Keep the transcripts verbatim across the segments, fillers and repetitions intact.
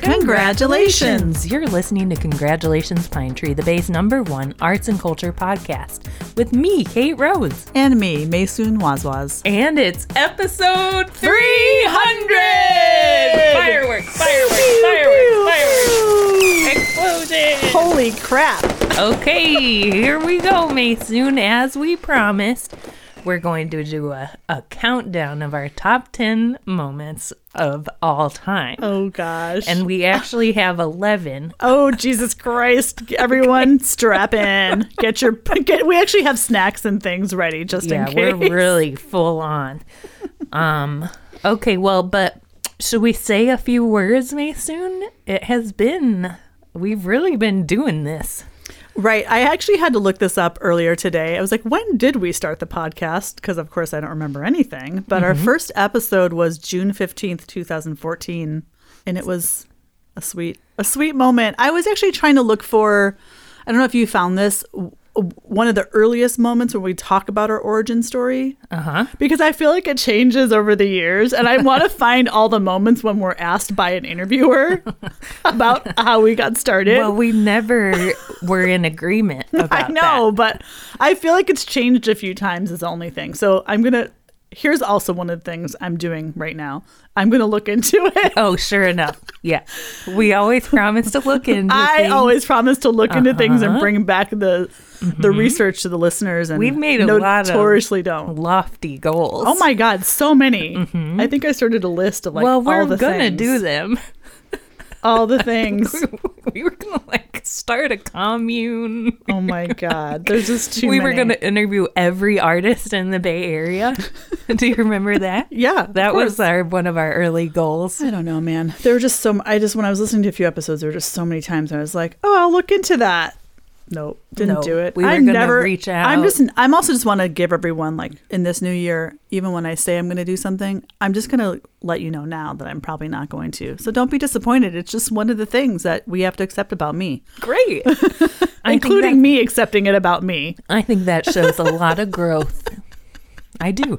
Congratulations! You're listening to Congratulations Pine Tree, the Bay's number one arts and culture podcast, with me, Kate Rose. And me, Maysoon Wazwaz. And it's episode three hundred! Fireworks, fireworks, fireworks, fireworks! Explosion! Holy crap! Okay, here we go, Maysoon. As we promised, we're going to do a, a countdown of our top ten moments of all time. Oh, gosh. And we actually have eleven. Oh, Jesus Christ. Everyone, okay. Strap in. Get your... Get, we actually have snacks and things ready, just yeah, in case. Yeah, we're really full on. Um. Okay, well, but should we say a few words, Maysoon? It has been... We've really been doing this. Right. I actually had to look this up earlier today. I was like, when did we start the podcast? Because, of course, I don't remember anything. But mm-hmm. our first episode was June fifteenth, twenty fourteen. And it was a sweet, a sweet moment. I was actually trying to look for, I don't know if you found this, one of the earliest moments when we talk about our origin story. Uh-huh. Because I feel like it changes over the years. And I want to find all the moments when we're asked by an interviewer about how we got started. Well, we never were in agreement about that. I know, that. But I feel like it's changed a few times is the only thing. So I'm going to, here's also one of the things I'm doing right now. I'm going to look into it. Oh, sure enough. Yeah. We always promise to look into I things. always promise to look uh-huh. into things and bring back the mm-hmm. the research to the listeners. And we've made a lot of notoriously don't. lofty goals. Oh my God, so many. Mm-hmm. I think I started a list of like well, all the we're things. going to do them. All the things. We were going to like start a commune. Oh my God. There's just too we many. We were going to interview every artist in the Bay Area. Do you remember that? Yeah. That was our one of our early goals. I don't know, man. There were just so, I just, when I was listening to a few episodes, there were just so many times I was like, oh, I'll look into that. Nope, didn't nope. do it. We were I'm gonna never, reach out. I'm just. I'm also just want to give everyone like in this new year. Even when I say I'm going to do something, I'm just going to let you know now that I'm probably not going to. So don't be disappointed. It's just one of the things that we have to accept about me. Great, including that, me accepting it about me. I think that shows a lot of growth. I do.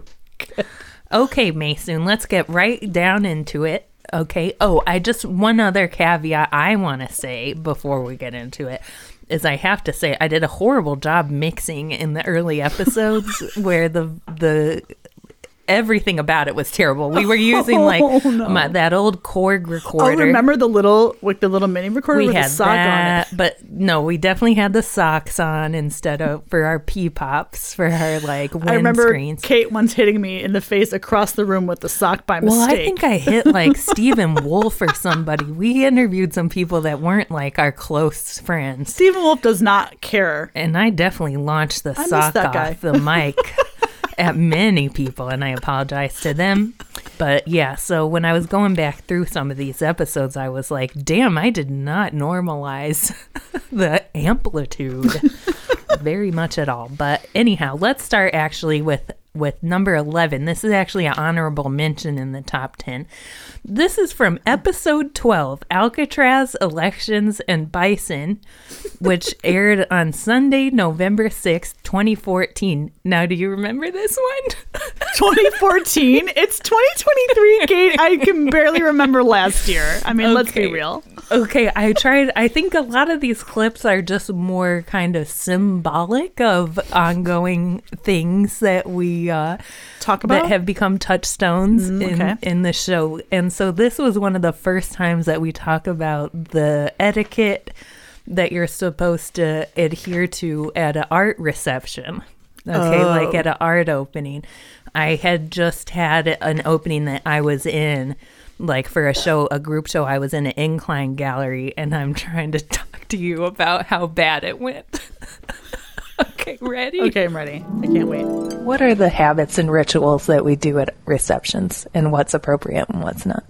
Okay, Maysoon, let's get right down into it. Okay. Oh, I just one other caveat I want to say before we get into it. Is I have to say I did a horrible job mixing in the early episodes where the the everything about it was terrible. We were using like oh, no. my, that old Korg recorder. Oh, remember the little like the little mini recorder we with had a sock that, on it? But no, we definitely had the socks on instead of for our P-pops for our like wind I remember screens. Kate once hitting me in the face across the room with the sock by well, mistake. Well, I think I hit like Stephen Wolf or somebody. We interviewed some people that weren't like our close friends. Stephen Wolf does not care. And I definitely launched the I sock off guy. the mic at many people, and I apologize to them. But yeah, so when I was going back through some of these episodes, I was like, damn, I did not normalize the amplitude very much at all. But anyhow, let's start actually with with number eleven. This is actually an honorable mention in the top ten. This is from episode twelve, Alcatraz, Elections, and Bison, which aired on Sunday, November sixth, twenty fourteen. Now, do you remember this one? twenty fourteen? It's twenty twenty-three, Kate. I can barely remember last year. I mean, okay. Let's be real. Okay, I tried. I think a lot of these clips are just more kind of symbolic of ongoing things that we uh, talk about that have become touchstones mm, in, okay. in the show. And so this was one of the first times that we talk about the etiquette that you're supposed to adhere to at an art reception. Okay, oh. like at an art opening. I had just had an opening that I was in, like for a show, a group show. I was in an incline gallery, and I'm trying to talk to you about how bad it went. Okay, ready? Okay, I'm ready. I can't wait. What are the habits and rituals that we do at receptions, and what's appropriate and what's not?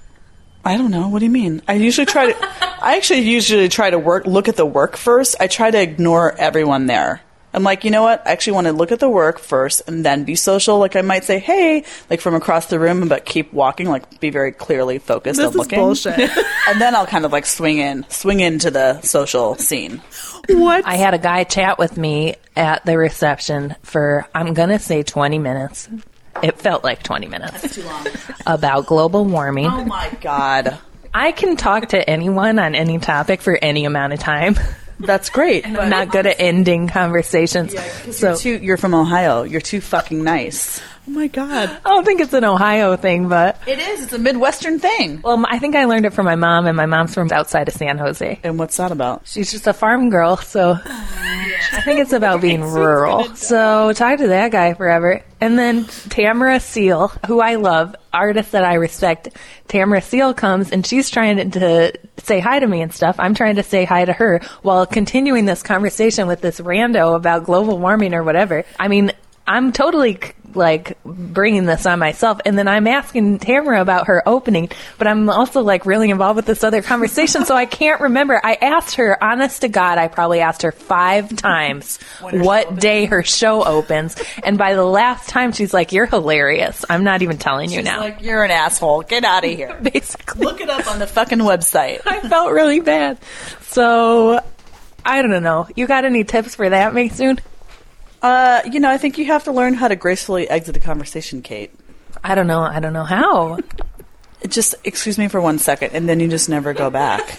I don't know. What do you mean? I usually try to, I actually usually try to work, look at the work first. I try to ignore everyone there. I'm like, you know what? I actually want to look at the work first and then be social. Like I might say, hey, like from across the room, but keep walking, like be very clearly focused this on looking. This is bullshit. And then I'll kind of like swing in, swing into the social scene. What? I had a guy chat with me at the reception for, I'm going to say twenty minutes. It felt like twenty minutes. That's too long. About global warming. Oh my God. I can talk to anyone on any topic for any amount of time. That's great. I'm not good at ending conversations. Yeah, so you're, too, you're from Ohio. You're too fucking nice. Oh my God. I don't think it's an Ohio thing, but It is. It's a Midwestern thing. well, I think I learned it from my mom, and my mom's from outside of San Jose. And what's that about? She's just a farm girl, so I think it's about being rural. So talk to that guy forever. And then Tamara Seal, who I love, artist that I respect. Tamara Seal comes and she's trying to say hi to me and stuff. I'm trying to say hi to her while continuing this conversation with this rando about global warming or whatever. I mean, I'm totally like bringing this on myself, and then I'm asking Tamara about her opening, but I'm also like really involved with this other conversation, so I can't remember. I asked her, honest to God, I probably asked her five times what day her show opens, and by the last time she's like, "You're hilarious. I'm not even telling you She's now." like, you're an asshole. Get out of here. Basically, Look it up on the fucking website. I felt really bad. So I don't know. You got any tips for that, Maysoon? Uh, you know, I think you have to learn how to gracefully exit a conversation, Kate. I don't know. I don't know how. Just excuse me for one second, and then you just never go back.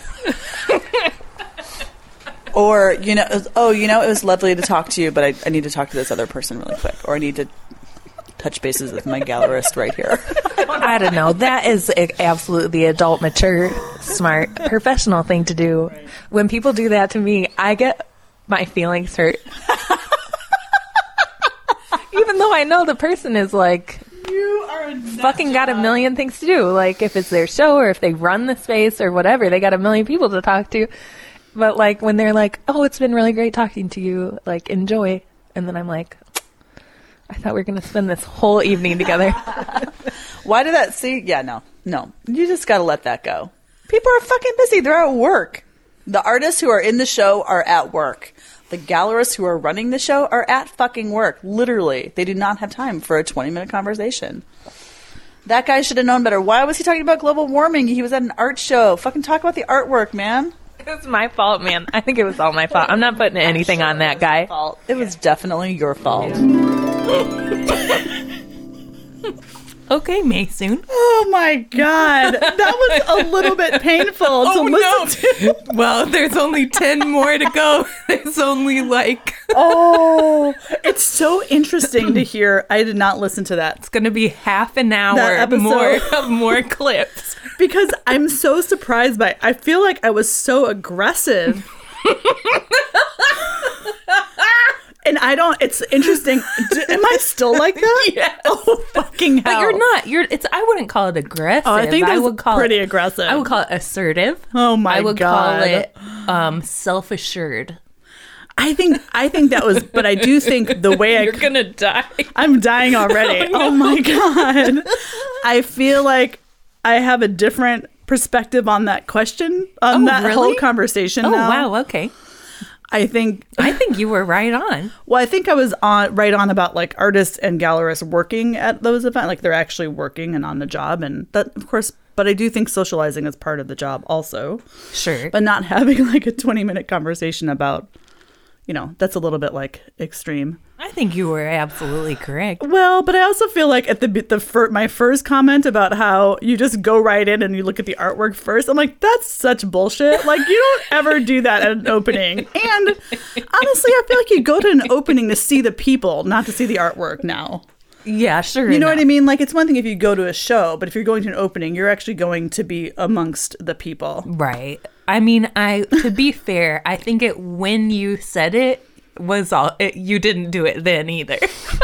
Or, you know, oh, you know, it was lovely to talk to you, but I, I need to talk to this other person really quick. Or I need to touch bases with my gallerist right here. I don't know. That is a- absolutely the adult, mature, smart, professional thing to do. When people do that to me, I get my feelings hurt. Even though I know the person is like, You are fucking got a million things to do. Like if it's their show or if they run the space or whatever, they got a million people to talk to. But like when they're like, oh, it's been really great talking to you, like enjoy. And then I'm like, I thought we were going to spend this whole evening together. Why did that see? Yeah, no, no. You just got to let that go. People are fucking busy. They're at work. The artists who are in the show are at work. The gallerists who are running the show are at fucking work. Literally. They do not have time for a twenty-minute conversation. That guy should have known better. Why was he talking about global warming? He was at an art show. Fucking talk about the artwork, man. It was my fault, man. I think it was all my fault. I'm not putting anything on that guy. Fault. It was definitely your fault. Okay, Maysoon. Oh my God. That was a little bit painful to listen to. Well, there's only ten more to go. There's only like... Oh, it's so interesting to hear. I did not listen to that It's going to be half an hour That episode. more of more clips. because I'm so surprised by I feel like I was so aggressive. And I don't, it's interesting. D- am I still like that? Yes. Oh, fucking hell. But you're not. You're. It's. I wouldn't call it aggressive. Oh, I think that's would call pretty it, aggressive. I would call it assertive. Oh my I would God. call it um, self-assured. I think, I think that was, but I do think the way I, You're gonna die. I'm dying already. Oh, my God. I feel like I have a different perspective on that question, on Oh, that really? whole conversation Oh now. wow. Okay. I think, I think you were right on. well, I think I was on right on about like artists and gallerists working at those events, like they're actually working and on the job. And that, of course, but I do think socializing is part of the job also. Sure. But not having like a twenty minute conversation about, you know, that's a little bit like extreme. I think you were absolutely correct. Well, but I also feel like at the the fir- my first comment about how you just go right in and you look at the artwork first, I'm like, that's such bullshit. Like, you don't ever do that at an opening. And honestly, I feel like you go to an opening to see the people, not to see the artwork now. Yeah, sure. You know enough. what I mean? Like, it's one thing if you go to a show, but if you're going to an opening, you're actually going to be amongst the people. Right. I mean, I to be fair, I think it when you said it was all it, you didn't do it then either.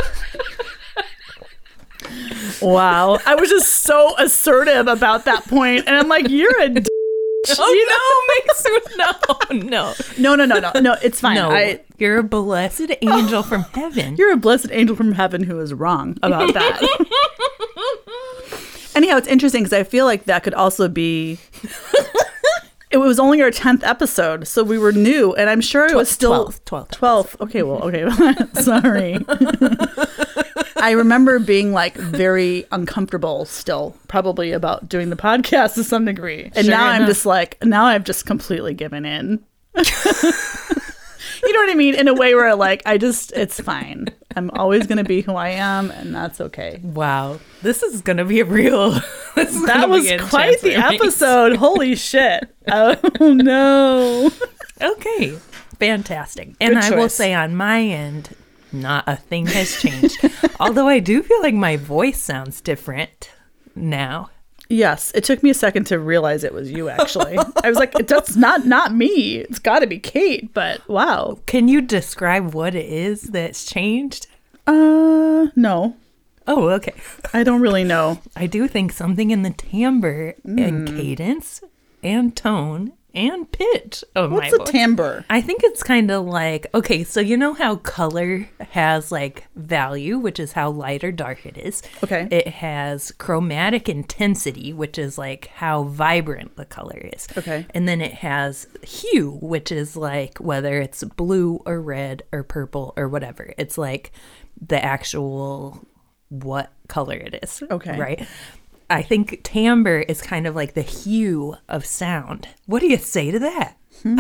Wow. I was just so assertive about that point, and I'm like, you're a d- Oh no, Mason, no, no, No, no, no, no. No, it's fine. no! I, You're a blessed angel from heaven. you're a blessed angel from heaven who is wrong about that. Anyhow, it's interesting because I feel like that could also be... It was only our tenth episode, so we were new, and I'm sure it was still... twelfth, twelfth. twelfth. Okay, well, okay. Sorry. I remember being like very uncomfortable still, probably about doing the podcast to some degree. And Sure now I'm enough. just like, now I've just completely given in. You know what I mean? In a way where like, I just, it's fine. I'm always going to be who I am, and that's okay. Wow, this is gonna be a real This is That gonna was be quite the intense for me. episode. Holy shit. Oh, no. Okay, fantastic. And Good I will choice. say on my end, not a thing has changed. Although I do feel like my voice sounds different now. Yes, it took me a second to realize it was you, actually. I was like, that's not, not me. It's got to be Kate, but wow. Can you describe what it is that's changed? Uh, no. Oh, okay. I don't really know. I do think something in the timbre and cadence and tone and pitch of What's my a voice. timbre? I think it's kind of like, okay, so you know how color has like value, which is how light or dark it is. Okay. It has chromatic intensity, which is like how vibrant the color is. Okay. And then it has hue, which is like whether it's blue or red or purple or whatever. It's like the actual what color it is. Okay. Right? I think timbre is kind of like the hue of sound. What do you say to that?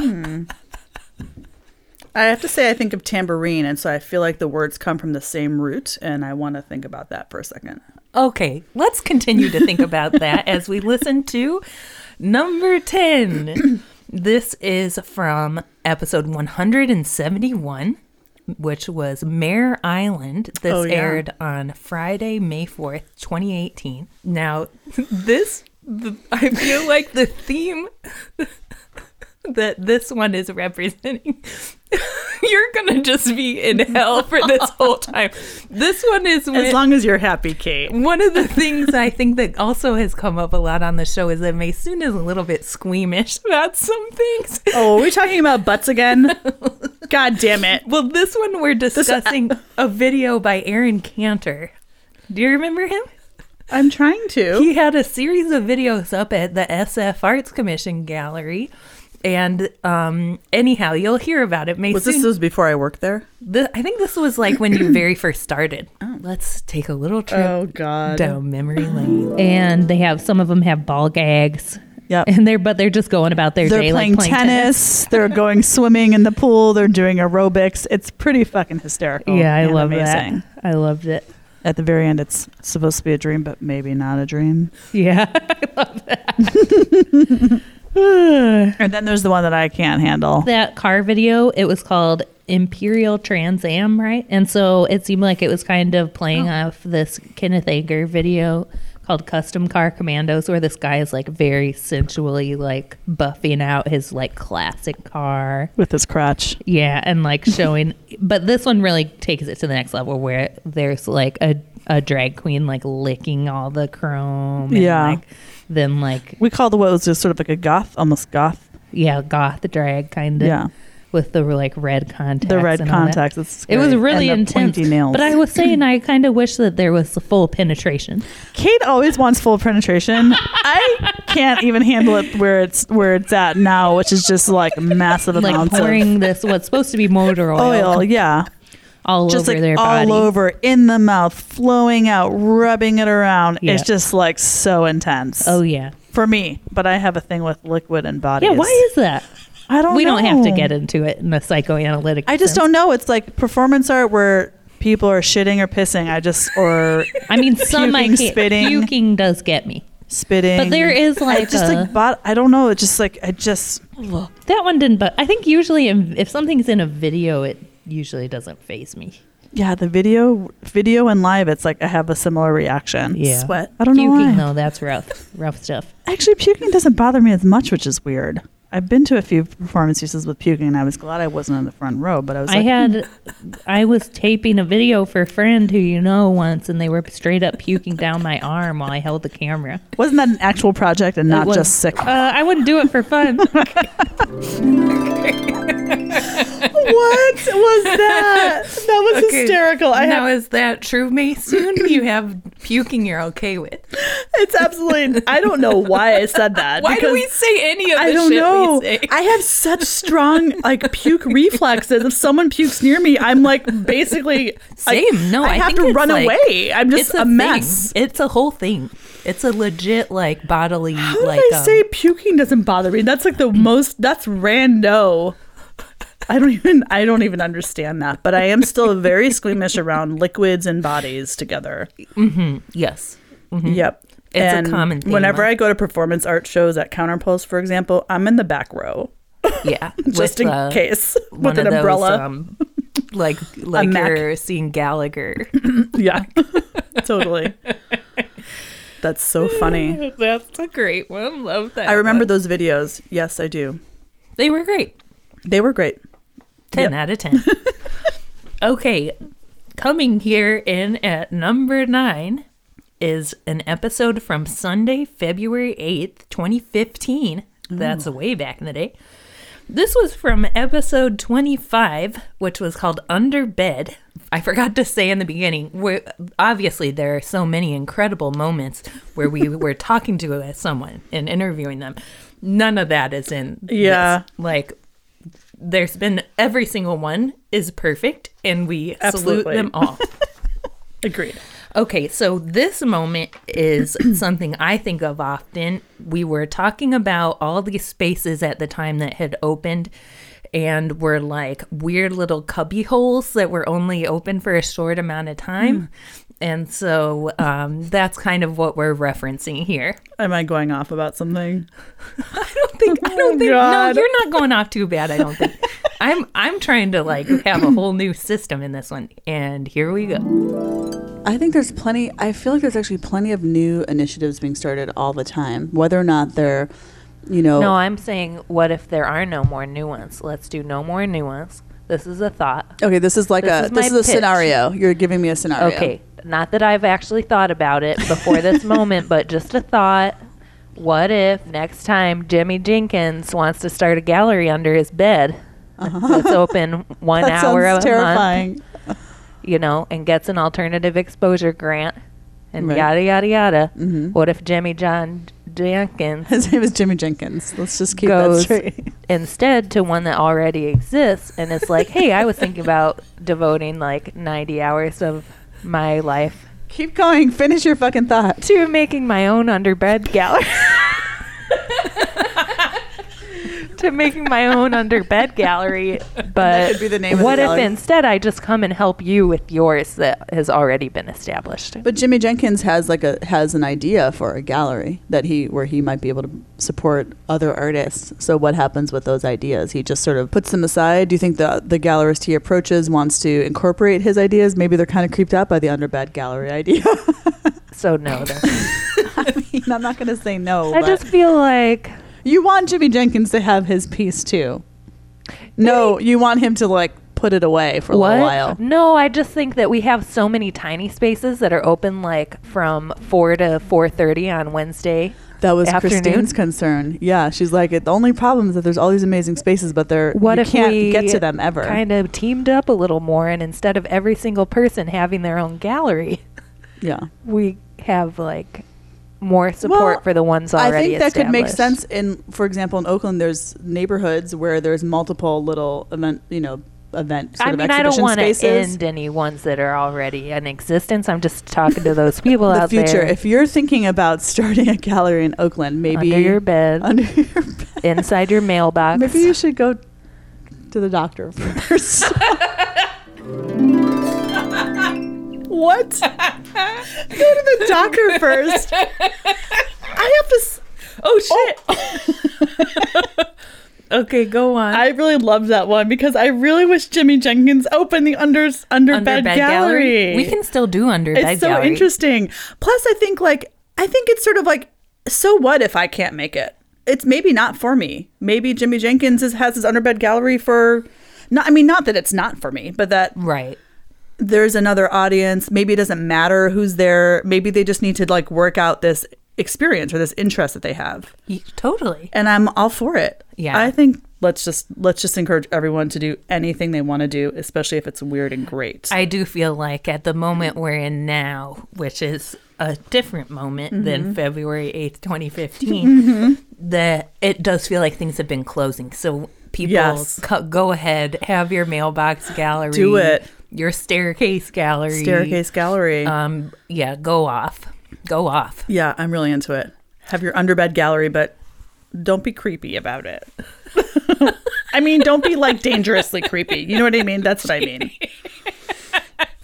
I have to say, I think of tambourine, and so I feel like the words come from the same root, and I want to think about that for a second. Okay, let's continue to think about that as we listen to number ten. This is from episode one hundred seventy-one, which was Mare Island. This Oh, yeah. aired on Friday, May fourth, twenty eighteen. Now, this, the, I feel like the theme that this one is representing, you're going to just be in hell for this whole time. This one is when, As long as you're happy, Kate. one of the things I think that also has come up a lot on the show is that Maysoon is a little bit squeamish about some things. Oh, are we talking about butts again? God damn it. Well, this one we're discussing a video by Aaron Cantor. Do you remember him? I'm trying to. He had a series of videos up at the S F Arts Commission Gallery. And um, anyhow, you'll hear about it. Maysoon, Was this was before I worked there? the, I think this was like when you very first started. Let's take a little trip Oh, God. down memory lane. And they have, some of them have ball gags. Yep. And they're, but they're just going about their They're day playing, like playing tennis. They're going swimming in the pool. They're doing aerobics. It's pretty fucking hysterical. Yeah, I and love amazing. that. I loved it. At the very end, it's supposed to be a dream, but maybe not a dream. Yeah, I love that. And then there's the one that I can't handle. That car video, it was called Imperial Trans Am, right? And so it seemed like it was kind of playing Oh. off this Kenneth Anger video called Custom Car Commandos, where this guy is like very sensually like buffing out his like classic car. With his crotch. Yeah, and like showing, but this one really takes it to the next level where there's like a, a drag queen like licking all the chrome. And Yeah. Like, then like, We call the what was just sort of like a goth, almost goth. yeah, goth drag kind of. Yeah. With the like red contacts. The red and all that. contacts. It's It was scary. really And the intense. pointy nails. But I was saying I kind of wish that there was the full penetration. Kate always wants full penetration. I can't even handle it where it's where it's at now, which is just like massive Like amounts pouring of this what's supposed to be motor oil, oil. Yeah, all just over like their all body. over in the mouth, flowing out, rubbing it around. Yeah. It's just like so intense. Oh yeah. For me, but I have a thing with liquid and bodies. Yeah, why is that? I don't we know. don't have to get into it in a psychoanalytic I just sense. don't know. It's like performance art where people are shitting or pissing. I just or I mean, some I puking, can't. spitting. Puking does get me. spitting. But there is I like just a- like bot. I don't know. It's just like I just. That one didn't, but I think usually in, if something's in a video, it usually doesn't faze me. Yeah, the video, video and live, it's like I have a similar reaction. Yeah. Sweat. I don't know Puking, why. though, that's rough. Rough stuff. Actually, puking doesn't bother me as much, which is weird. I've been to a few performance pieces with puking, and I was glad I wasn't in the front row. But I was. I Like, had, I was taping a video for a friend who you know once, and they were straight up puking down my arm while I held the camera. wasn't that an actual project and not It was- just sick? Uh, I wouldn't do it for fun. What was that? That was Okay. hysterical. I now, have. is that true, Maysoon? You have puking you're okay with. It's absolutely. I don't know why I said that. Why do because we say any of the I don't shit know. we say? I have such strong like puke reflexes. If someone pukes near me, I'm like basically Same. I, No, I have think to it's run like- away. I'm just it's a, a, mess. Thing. It's a whole thing. It's a legit like bodily How like did I um, say puking doesn't bother me? That's like the most. That's rando. I don't even. I don't even understand that. But I am still very squeamish around liquids and bodies together. yes. Yep. It's and a common theme. Whenever I go to performance art shows at Counterpulse, for example, I'm in the back row. Yeah. Just with, in uh, case. One With an of umbrella. Those, um, like like Mac. you're seeing Gallagher. Yeah. Totally. That's so funny. That's a great one. Love that. I remember one. those videos. Yes, I do. They were great. They were great. ten Yep. out of ten. Okay. Coming here in at number nine is an episode from Sunday, February eighth, twenty fifteen. That's Ooh. way back in the day. This was from episode twenty-five, which was called Under Bed. I forgot to say in the beginning, where obviously there are so many incredible moments where we were talking to someone and interviewing them. None of that is in Yeah. this. Like, there's been every single one is perfect, and we Absolutely. salute them all. Agreed. Okay, so this moment is something I think of often. We were talking about all these spaces at the time that had opened and were like weird little cubby holes that were only open for a short amount of time. Mm. And so um, that's kind of what we're referencing here. Am I going off about something? I don't think, I don't Oh, think, God. no, you're not going off too bad, I don't think. I'm, I'm trying to like have a whole new system in this one. And here we go. I think there's plenty, I feel like there's actually plenty of new initiatives being started all the time, whether or not they're, you know. No, I'm saying, what if there are no more new ones? Let's do no more new ones. This is a thought. Okay, this is like This a, is this my is a pitch. scenario. You're giving me a scenario. Okay, not that I've actually thought about it before this moment, but just a thought. What if next time Jimmy Jenkins wants to start a gallery under his bed Uh-huh. that's open one That hour sounds a terrifying. month, you know, and gets an alternative exposure grant and Right. yada, yada, yada. Mm-hmm. What if Jimmy John Jenkins His name is Jimmy Jenkins. Let's just keep goes that straight. instead to one that already exists and it's like, hey, I was thinking about devoting like ninety hours of my life Keep going. Finish your fucking thought. to making my own underbed gallery. to making my own underbed gallery. But could be the name of the what if gallery. instead I just come and help you with yours that has already been established? But Jimmy Jenkins has like a has an idea for a gallery that he where he might be able to support other artists. So what happens with those ideas? He just sort of puts them aside. Do you think the the gallerist he approaches wants to incorporate his ideas? Maybe they're kind of creeped out by the underbed gallery idea. So no, then. I mean, I'm not going to say no. I but just feel like you want Jimmy Jenkins to have his piece too. No, you want him to like put it away for a what? little while. No, I just think that we have so many tiny spaces that are open like from four to four thirty on Wednesday. That was afternoon. Christine's concern. Yeah, she's like, the only problem is that there's all these amazing spaces, but they're What you if can't we get to them ever. kind of teamed up a little more, and instead of every single person having their own gallery, Yeah, we have like more support Well, for the ones I already think that could make established. sense. In, for example, in Oakland, there's neighborhoods where there's multiple little event, you know, event sort I of mean, I don't exhibition want to spaces. end any ones that are already in existence. I'm just talking to those people The out future. there. If you're thinking about starting a gallery in Oakland, maybe under your bed, under your bed, inside your mailbox. maybe you should go to the doctor first. What? Go to the doctor first. I have to. S- Oh shit! Okay, go on. I really loved that one because I really wish Jimmy Jenkins opened the under underbed, Underbed gallery. We can still do underbed It's so gallery. interesting. Plus, I think like I think it's sort of like, so what if I can't make it? It's maybe not for me. Maybe Jimmy Jenkins is, has his underbed gallery for. Not, I mean, not that it's not for me, but that Right. there's another audience. Maybe it doesn't matter who's there. Maybe they just need to like work out this experience or this interest that they have. Y- Totally. And I'm all for it. Yeah. I think let's just let's just encourage everyone to do anything they want to do, especially if it's weird and great. I do feel like at the moment we're in now, which is a different moment Mm-hmm. than February eighth, twenty fifteen, Mm-hmm. that it does feel like things have been closing. So people, Yes. co- go ahead, have your mailbox gallery. Do it. Your staircase gallery. Staircase gallery. Um, yeah, go off. Go off. yeah, I'm really into it. Have your underbed gallery, but don't be creepy about it. I mean, don't be like dangerously creepy. You know what I mean? That's what I mean.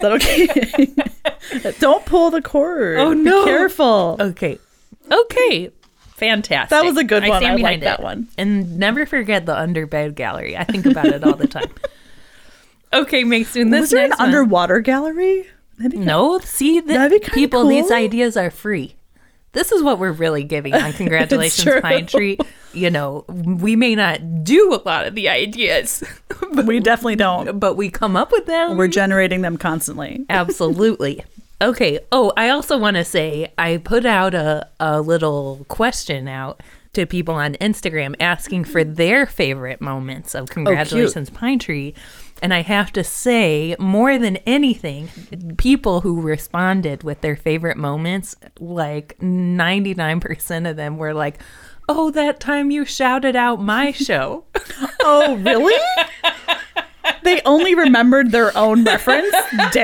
that okay? Don't pull the cord. Oh, no. Be careful. Okay. Okay. Fantastic. That was a good one. stand I behind like that it. one. And never forget the underbed gallery. I think about it all the time. Okay, Mason, this Was there an next one- underwater gallery? That'd be No, see, the That'd be kinda people, these cool. ideas are free. This is what we're really giving on Congratulations true. Pine Tree. You know, we may not do a lot of the ideas, We definitely don't. but we come up with them. We're generating them constantly. Absolutely. Okay. Oh, I also want to say I put out a, a little question out to people on Instagram asking for their favorite moments of Congratulations Pine Tree. And I have to say, more than anything, people who responded with their favorite moments, like ninety-nine percent of them were like, oh, that time you shouted out my show. Oh, really? They only remembered their own reference?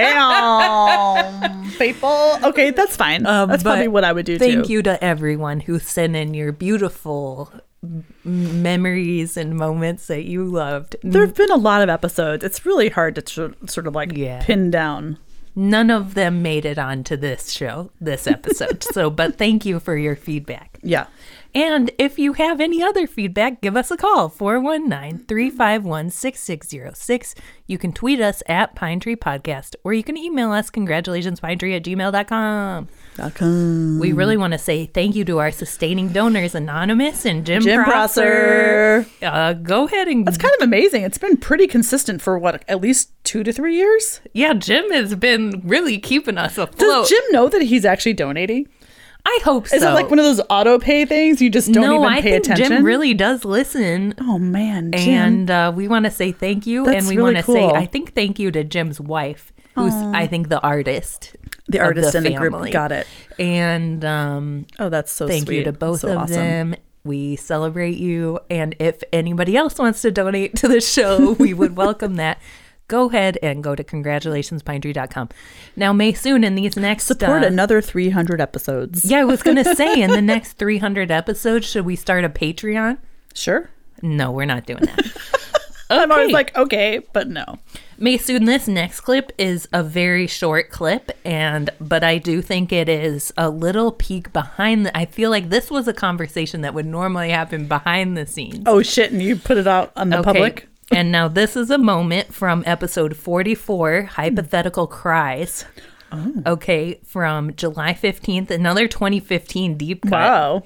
Damn. People. Okay, that's fine. Um, that's but probably what I would do Thank too. you to everyone who sent in your beautiful m- memories and moments that you loved. There have been a lot of episodes. It's really hard to tr- sort of like Yeah. pin down. None of them made it onto this show, this episode. so, but thank you for your feedback. Yeah. And if you have any other feedback, give us a call, four one nine, three five one, six six zero six. You can tweet us at Pine Tree Podcast, or you can email us, congratulationspinetree at gmail dot com. .com. We really want to say thank you to our sustaining donors, Anonymous and Jim, Jim Prosser. Prosser. Uh, go ahead and... That's kind of amazing. It's been pretty consistent for what, at least two to three years? Yeah, Jim has been really keeping us afloat. Does Jim know that he's actually donating? I hope so. Is it like one of those auto pay things? You just don't no, even I pay think attention? Jim really does listen. Oh, man. Jim. And uh, we want to say thank you. That's and we really want to say, cool. I think, thank you to Jim's wife, who's, I think, the artist. the of artist in the family. group. Got it. And um, Oh, that's so thank sweet. you to both So of awesome. them. We celebrate you. And if anybody else wants to donate to the show, we would welcome that. Go ahead and go to congratulations pine tree dot com. Now, May soon in these next... Support uh, another three hundred episodes. Yeah, I was going to say, in the next three hundred episodes, should we start a Patreon? Sure. No, we're not doing that. I'm always Okay. like, okay, but no. Maysoon, this next clip is a very short clip, and but I do think it is a little peek behind the... I feel like this was a conversation that would normally happen behind the scenes. Oh, shit, and you put it out on the Okay. public? And now this is a moment from episode forty-four, Hypothetical Cries. Oh. Okay, from July fifteenth, another twenty fifteen deep cut. Wow.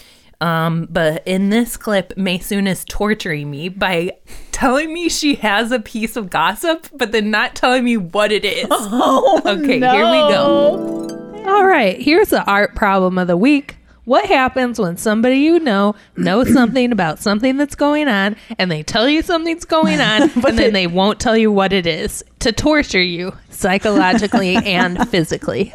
Um, but in this clip, Maysoon is torturing me by telling me she has a piece of gossip, but then not telling me what it is. Oh, Okay, no. here we go. All right, here's the art problem of the week. What happens when somebody you know knows something about something that's going on, and they tell you something's going on, and then they won't tell you what it is to torture you psychologically and physically?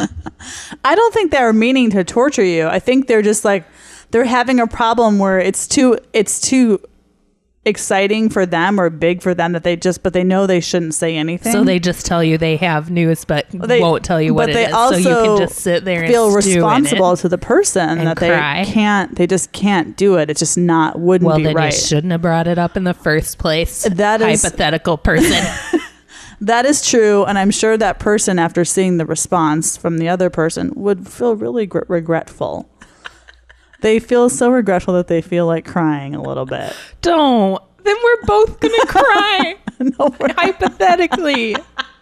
I don't think they're meaning to torture you. I think they're just like they're having a problem where it's too it's too exciting for them or big for them that they just but they know they shouldn't say anything. So they just tell you they have news, but They- won't tell you what but it they is. also So you can just sit there and feel stew in responsible it. to the person and that cry. they can't they just can't do it. It's just not wouldn't Well, be then right. you shouldn't have brought it up in the first place. That is- hypothetical person. That is true, and I'm sure that person, after seeing the response from the other person, would feel really gr- regretful. They feel so regretful that they feel like crying a little bit. Don't. Then we're both gonna cry. No, we're- Hypothetically.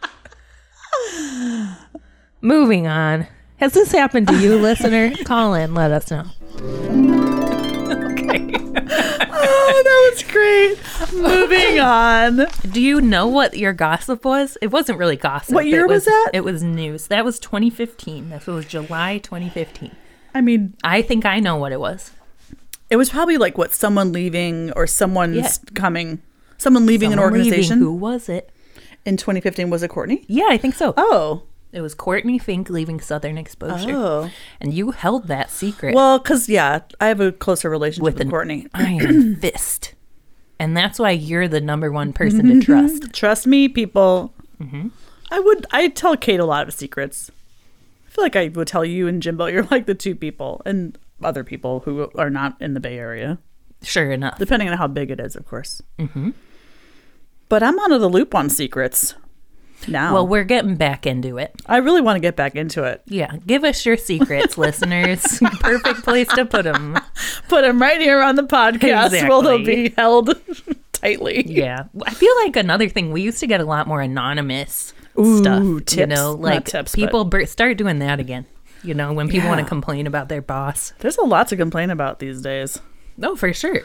Moving on. Has this happened to you, listener? Call in. Let us know. Okay. Oh, that was great. Moving on. Do you know what your gossip was? It wasn't really gossip. What year it was that? It was news. That was twenty fifteen. That was July twenty fifteen. I mean, I think I know what it was. it was probably like what someone leaving or someone's Yeah. coming. Someone leaving Someone an organization. leaving. Who was it? In twenty fifteen, was it Courtney? Yeah, I think so. Oh. It was Courtney Fink leaving Southern Exposure. Oh. And you held that secret Well, because, yeah, I have a closer relationship with, with an Courtney. iron fist. And that's why you're the number one person to trust. Trust me, people. Mm-hmm. I would, I tell Kate a lot of secrets. I feel like I would tell you and Jimbo, you're like the two people, and other people who are not in the Bay Area, Sure enough. depending on how big it is, of course. Mm-hmm. But I'm out of the loop on secrets. now. Well, we're getting back into it. I really want to get back into it. Yeah, give us your secrets, listeners. Perfect place to put them. Put them right here on the podcast. Exactly. Will they'll be held tightly. Yeah. I feel like another thing, we used to get a lot more anonymous Ooh, stuff. You tips. know, Not like tips, people br- start doing that again. You know, when people Yeah. want to complain about their boss. There's a lot to complain about these days. Oh, for sure.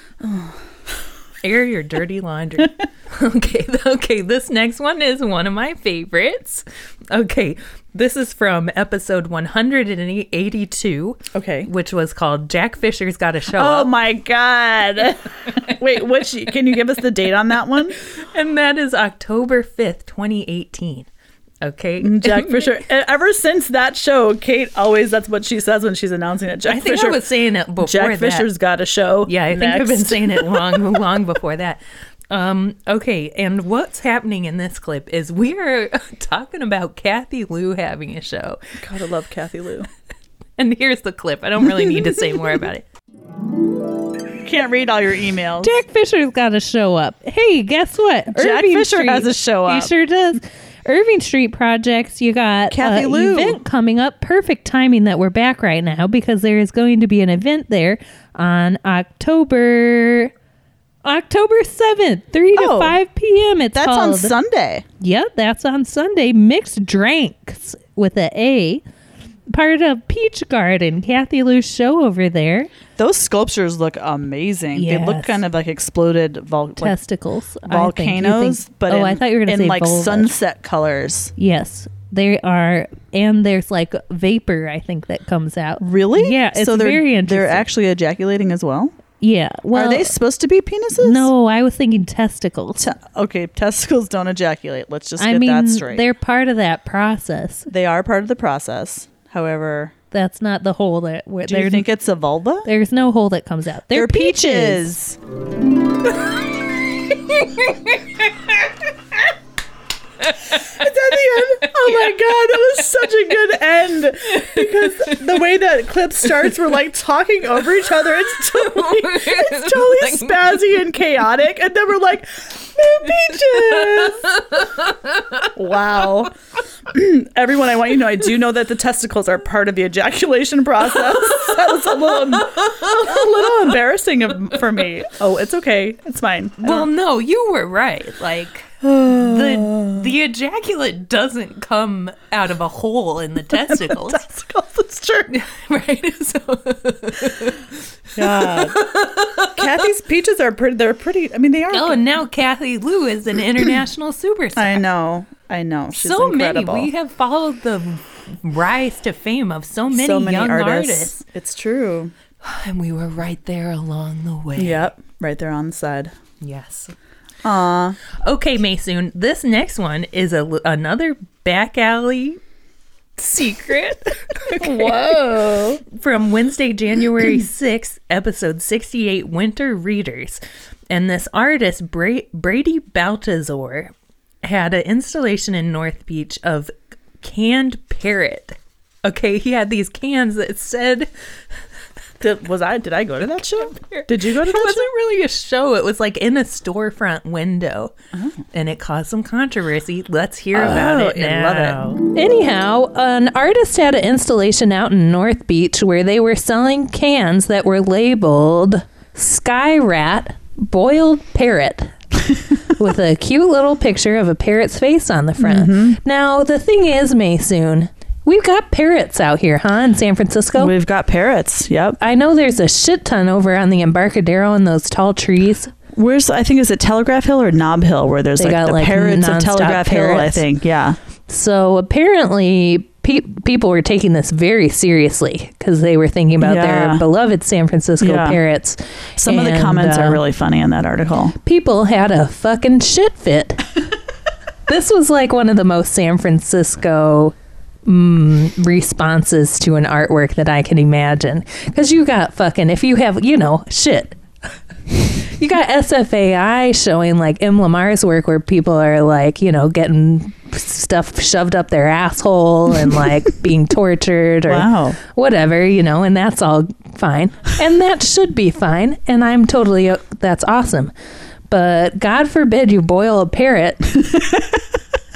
Air your dirty laundry. Okay, okay. This next one is one of my favorites. Okay, this is from episode one hundred eighty-two. Okay. Which was called Jack Fisher's Got a Show Oh Up. my God. Wait, which, can you give us the date on that one? And that is October fifth, twenty eighteen. Okay. Jack Fisher. Ever since that show, Kate always, that's what she says when she's announcing it. Jack I think Fisher. I was saying it before Jack that. Fisher's got a show. Yeah, I think next. I've been saying it long, long before that. Um, okay, and what's happening in this clip is we are talking about Kathy Lou having a show. God, I love Kathy Lou. And here's the clip. I don't really need to say more about it. Can't read all your emails. Jack Fisher's got to show up. Hey, guess what? Jack Irving Fisher Street- has a show up. He sure does. Irving Street Projects, you got Kathy an Lou. event coming up. Perfect timing that we're back right now because there is going to be an event there on October October seventh, three to Oh, five p.m. It's That's called. on Sunday. Yep, that's on Sunday. Mixed Drinks with a A. Part of Peach Garden, Kathy Lou's show over there. Those sculptures look amazing. They look Yes. kind of like exploded vol- like Testicles. I think. You volcanoes, think- but oh, in, I thought you were going to in say like vulvas. sunset colors. Yes, they are, and there's like vapor. I think that comes out. Really? Yeah, it's so they're, very interesting. They're actually ejaculating as well? Yeah. Well, Are they supposed to be penises? No, I was thinking testicles. Te- okay, testicles don't ejaculate. Let's just I get mean, that straight. they're part of that process. They are part of the process. However, That's not the hole that. Where do you think it's a vulva? there's no hole that comes out? They're, They're peaches. It's at the end. Oh my god, that was such a good end because the way that clip starts, we're like talking over each other. It's totally, it's totally spazzy and chaotic, and then we're like, "They're peaches." Wow. Everyone, I want you to know, I do know that the testicles are part of the ejaculation process. That was a little, a little embarrassing of, for me. Oh, it's okay. It's fine. Well, no, you were right. Like the the ejaculate doesn't come out of a hole in the testicles, testicles, it's true. right? So, God. Kathy's peaches are pretty. They're pretty. I mean, they are. oh, and now Kathy Lou is an international superstar. I know. I know. She's so incredible. many. We have followed the rise to fame of so many, so many young artists. artists. It's true. And we were right there along the way. Yep. Right there on the side. Yes. Aw. Okay, Maysoon. This next one is a, another back alley secret. Whoa. From Wednesday, January sixth, episode sixty-eight, Winter Readers. And this artist, Bra- Brady Baltazar, had an installation in North Beach of canned parrot. Okay, he had these cans that said... Did, was I? Did I go to that show? Did you go to It that wasn't show? really a show. It was like in a storefront window. Oh. And it caused some controversy. Let's hear about Oh, it I now. love Anyhow, an artist had an installation out in North Beach where they were selling cans that were labeled Sky Rat Boiled Parrot. With a cute little picture of a parrot's face on the front. Mm-hmm. Now, the thing is, Maysoon, we've got parrots out here, huh, in San Francisco? We've got parrots. Yep. I know there's a shit ton over on the Embarcadero and those tall trees. Where's, I think, is it Telegraph Hill or Knob Hill where there's They like got, the like, parrots of nonstop Telegraph Hill, I parrots. think. Yeah. So apparently pe- people were taking this very seriously because they were thinking about Yeah. their beloved San Francisco Yeah. parrots. Some of the And, comments uh, are really funny in that article. People had a fucking shit fit. This was like one of the most San Francisco mm, responses to an artwork that I can imagine. Because you got fucking, if you have, you know, shit. You got S F A I showing like M. Lamar's work where people are like, you know, getting stuff shoved up their asshole and like being tortured or Wow. whatever, you know, and that's all fine. And that should be fine. And I'm totally, that's awesome. But God forbid you boil a parrot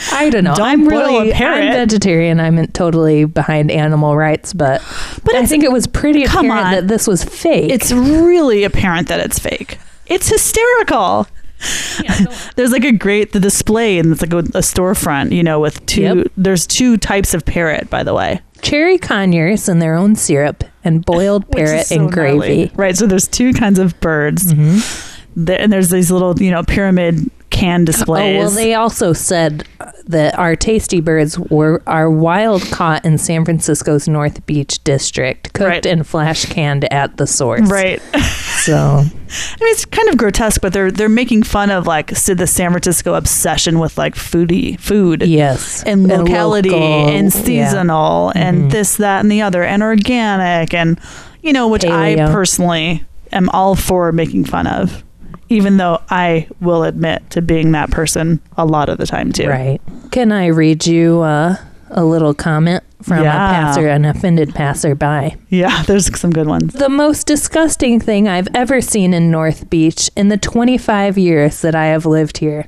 I don't know. Don't I'm boil a really parrot. I'm vegetarian. I'm totally behind animal rights, but, But I it's- think it was pretty come apparent on. that this was fake. It's really apparent that it's fake. It's hysterical. There's like a great the display and it's like a, a storefront, you know, with two. Yep. There's two types of parrot, by the way. cherry conures in their own syrup and boiled Which is parrot so in gravy. gnarly. Right. So there's two kinds of birds, Mm-hmm. there, and there's these little, you know, pyramid can displays. Oh, well, they also said that our tasty birds were are wild caught in San Francisco's North Beach district, cooked Right. and flash canned at the source. Right. So, I mean, it's kind of grotesque, but they're they're making fun of like s- the San Francisco obsession with like foodie food. yes. And locality local, and yeah. seasonal and Mhm. this, that, and the other, and organic, and you know, which I Paleo. personally am all for making fun of, even though I will admit to being that person a lot of the time too. Right. Can I read you uh, a little comment from Yeah. a passer, an offended passerby? Yeah, there's some good ones. The most disgusting thing I've ever seen in North Beach in the twenty-five years that I have lived here.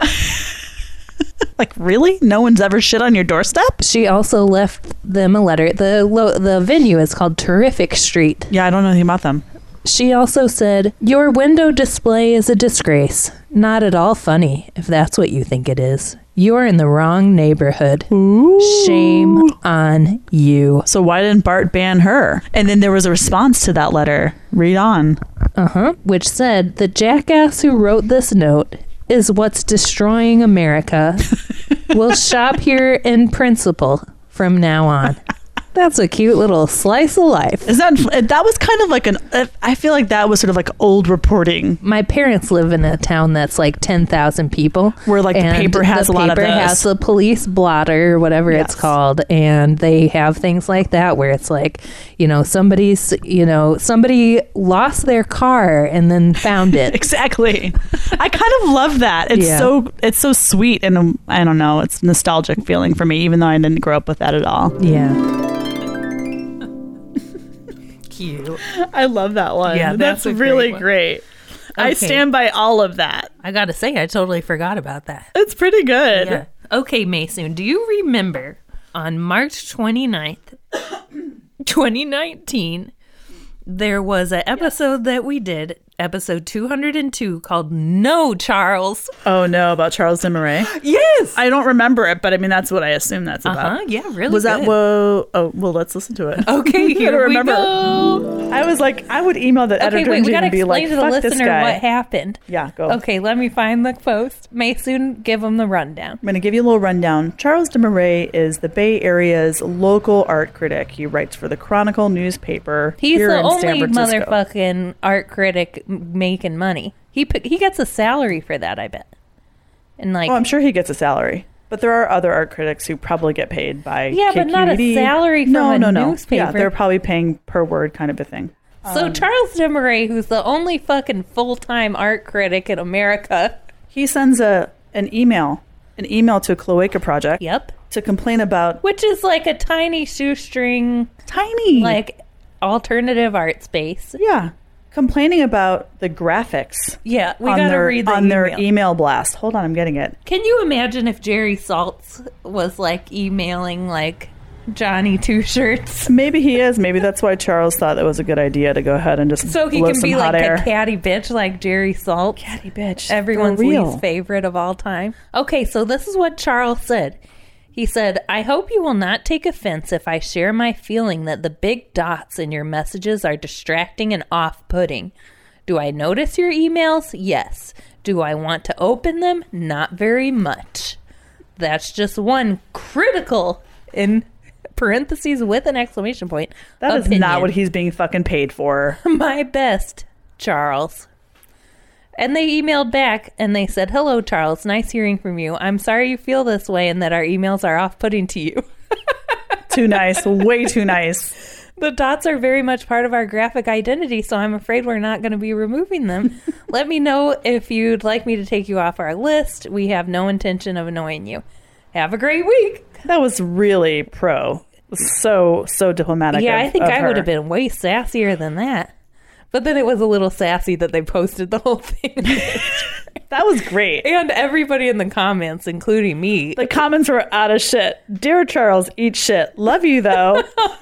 Like, really? No one's ever shit on your doorstep? She also left them a letter. The lo- the venue is called Terrific Street. Yeah, I don't know anything about them. She also said, "Your window display is a disgrace. Not at all funny, if that's what you think it is. You're in the wrong neighborhood. Shame on you." So why didn't Bart ban her? And then there was a response to that letter. Read on. Uh-huh. Which said, "The jackass who wrote this note is what's destroying America. We'll shop here in principle from now on." That's a cute little slice of life. Is that that was kind of like an? I feel like that was sort of like old reporting. My parents live in a town that's like ten thousand people. Where, like, the and paper has the a lot of paper this. has the police blotter, or whatever Yes. it's called. And they have things like that where it's like, you know, somebody's, you know, somebody lost their car and then found it. Exactly. I kind of love that. It's Yeah. so it's so sweet, and um, I don't know. It's nostalgic feeling for me, even though I didn't grow up with that at all. Yeah. Cute. I love that one. Yeah, that's that's a great really one. great. I Okay. stand by all of that. I gotta say, I totally forgot about that. It's pretty good. Yeah. Okay, Mason, do you remember on March twenty-ninth, twenty nineteen, there was an episode that we did, episode two hundred two, called No, Charles. Oh no, about Charles Desmarais. Yes. I don't remember it, but I mean that's what I assume that's about. Uh-huh, yeah, really Was that good. whoa? Oh well, let's listen to it. Okay, I here don't we remember. go. I was like, I would email the Okay, editor wait, we gotta and be explain like, to the "Fuck this listener guy." what happened. Yeah, go. Okay, let me find the post. Mason, give them the rundown. I'm going to give you a little rundown. Charles Desmarais is the Bay Area's local art critic. He writes for the Chronicle newspaper He's here the in San only Francisco. motherfucking art critic m- making money. He p- he gets a salary for that, I bet. And like, Oh, I'm sure he gets a salary. But there are other art critics who probably get paid by Yeah, but not a K Q E D. salary from no, a no, no. Yeah, newspaper. they're probably paying per word kind of a thing. so Charles Desmarais, who's the only fucking full time art critic in America. He sends a an email, an email to Cloaca Project Yep. to complain about Which is like a tiny shoestring, tiny, like alternative art space. yeah, complaining about the graphics Yeah, we on gotta their read the on their email. email blast. Hold on, I'm getting it. Can you imagine if Jerry Saltz was like emailing like Johnny Two Shirts? Maybe he is. Maybe that's why Charles thought it was a good idea to go ahead and just So he blow can some be hot like air. a catty bitch like Jerry Saltz. Catty bitch. Everyone's For real. least favorite of all time. Okay, so this is what Charles said. He said, "I hope you will not take offense if I share my feeling that the big dots in your messages are distracting and off-putting. Do I notice your emails? Yes. Do I want to open them? Not very much. That's just one critical, in parentheses with an exclamation point, That is opinion. not what he's being fucking paid for. My best, Charles." And they emailed back and they said, "Hello, Charles. Nice hearing from you. I'm sorry you feel this way and that our emails are off-putting to you. Too nice. Way too nice. The dots are very much part of our graphic identity, so I'm afraid we're not going to be removing them. Let me know if you'd like me to take you off our list. We have no intention of annoying you. Have a great week." That was really pro. So, so diplomatic. Yeah, of- I think of I her. would have been way sassier than that. But then it was a little sassy that they posted the whole thing. That was great. And everybody in the comments, including me. The comments were out of shit. Dear Charles, eat shit. Love you, though.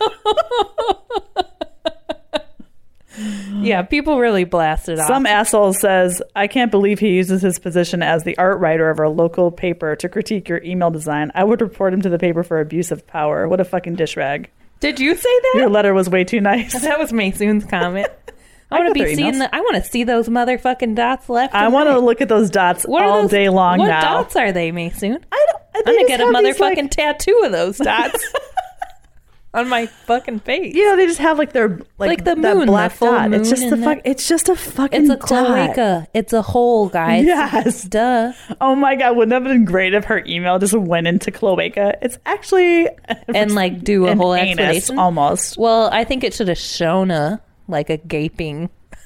Yeah, people really blasted off. Some asshole says, I can't believe he uses his position as the art writer of our local paper to critique your email design. I would report him to the paper for abuse of power. What a fucking dish rag. Did you say that? Your letter was way too nice. That was Maysoon's comment. I, I want to got be their seeing emails. the. I want to see those motherfucking dots left. I want to look at those dots What are all those- day long what now. dots are they, Maysoon? I don't, I'm gonna get a motherfucking tattoo of those dots on my fucking face. You know, they just have like their like, Like the that moon, black the full dot. It's moon just in a there. fuck. It's just a fucking. It's a dot. cloaca. It's a hole, guys. Yes. Duh. Oh my god, wouldn't that have been great if her email just went into cloaca? It's actually And like do a an whole anus, explanation. almost. Well, I think it should have shown a like a gaping.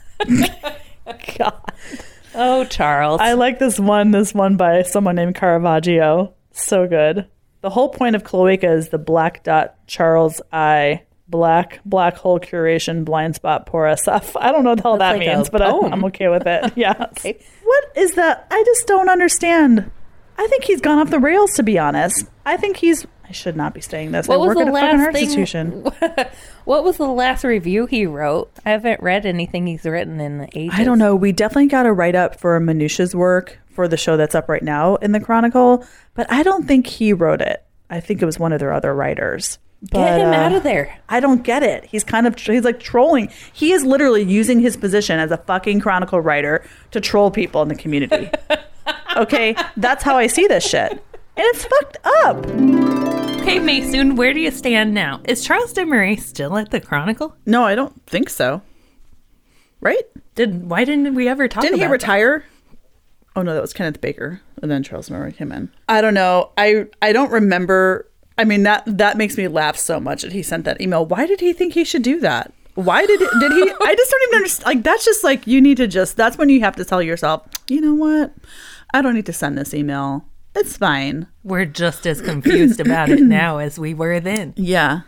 God. Oh, Charles. I like this one. This one by someone named Caravaggio. So good. The whole point of cloaca is the black dot Charles I black black hole curation blind spot poor S F. I don't know what the hell that That's like means, a but I, poem. I'm okay with it. Yeah. Okay. What is that? I just don't understand. I think he's gone off the rails, to be honest. I think he's. I should not be saying this. What I was work the at a fucking last art thing? institution. What was the last review he wrote? I haven't read anything he's written in ages. I don't know. We definitely got a write up for Manusha's work for the show that's up right now in the Chronicle, but I don't think he wrote it. I think it was one of their other writers. But, Get him uh, out of there. I don't get it. He's kind of he's like trolling. He is literally using his position as a fucking Chronicle writer to troll people in the community. Okay, that's how I see this shit, and it's fucked up. Okay, Maysoon, where do you stand now? Is Charles Desmarais still at the Chronicle? No, I don't think so. Right? Did why didn't we ever talk Didn't he about retire? Oh no, that was Kenneth Baker, and then Charles Murray came in. I don't know. I I don't remember. I mean that that makes me laugh so much that he sent that email. Why did he think he should do that? Why did did he? I just don't even understand. Like that's just like you need to just. That's when you have to tell yourself, you know what? I don't need to send this email. It's fine. We're just as confused about it now as we were then. Yeah.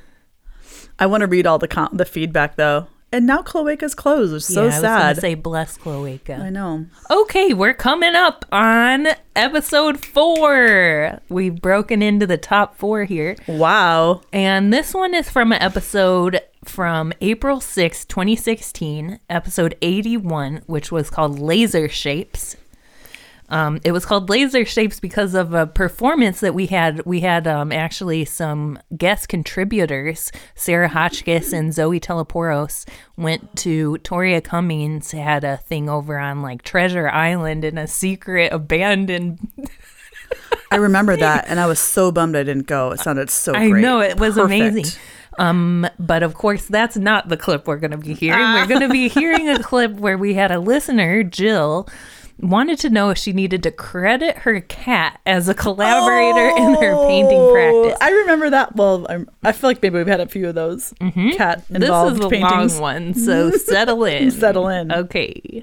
I want to read all the com- the feedback though. And now Cloaca's closed. It's so yeah, I was sad. gonna say bless Cloaca. I know. Okay, we're coming up on episode four. We've broken into the top four here. Wow. And this one is from an episode from April sixth, twenty sixteen, episode eighty-one, which was called Laser Shapes. Um, it was called Laser Shapes because of a performance that we had. We had um, actually some guest contributors. Sarah Hotchkiss and Zoe Teleporos went to Toria Cummings, had a thing over on like Treasure Island in a secret abandoned. I remember that, and I was so bummed I didn't go. It sounded so I great. know, it was Perfect. amazing. Um, but of course, that's not the clip we're going to be hearing. We're going to be hearing a clip where we had a listener, Jill, wanted to know if she needed to credit her cat as a collaborator in her painting practice. I remember that. Well, I'm, I feel like maybe we've had a few of those cat This involved is a paintings. long one, so settle in. Settle in. Okay.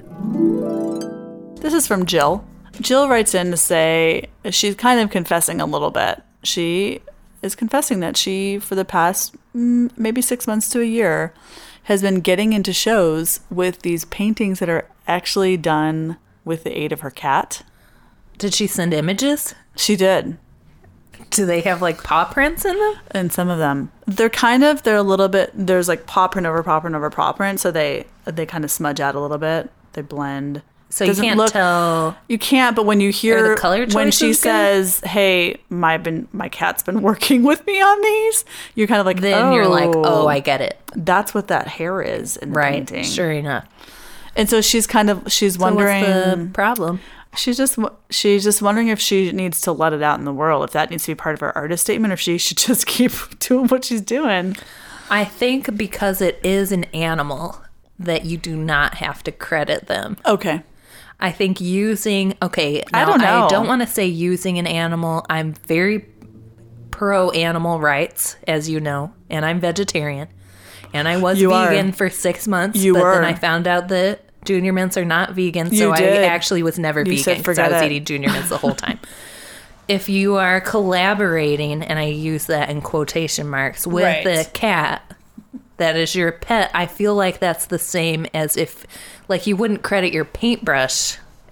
This is from Jill. Jill writes in to say she's kind of confessing a little bit. She is confessing that she, for the past mm, maybe six months to a year, has been getting into shows with these paintings that are actually done with the aid of her cat. Did she send images? She did. Do they have like paw prints in them? And some of them, they're kind of, they're a little bit, there's like paw print over paw print over paw print. So they, they kind of smudge out a little bit. They blend. So you Doesn't can't look- tell. You can't, but when you Are hear the color when she choices good? says, "Hey, my been my cat's been working with me on these," you're kind of like, Then you're like, oh, I get it. that's what that hair is in the Right. painting." Sure enough. And so she's kind of she's wondering. So what's the problem? She's just she's just wondering if she needs to let it out in the world, if that needs to be part of her artist statement, or if she should just keep doing what she's doing. I think because it is an animal that you do not have to credit them. Okay. I think using, okay, I now, don't know. I don't want to say using an animal. I'm very pro animal rights, as you know, and I'm vegetarian. And I was You are. vegan for six months, You but were. then I found out that Junior Mints are not vegan, so You I did. actually was never You vegan said because I forget was it. eating Junior Mints the whole time. If you are collaborating, and I use that in quotation marks, with Right. the cat that is your pet, I feel like that's the same as if, like, you wouldn't credit your paintbrush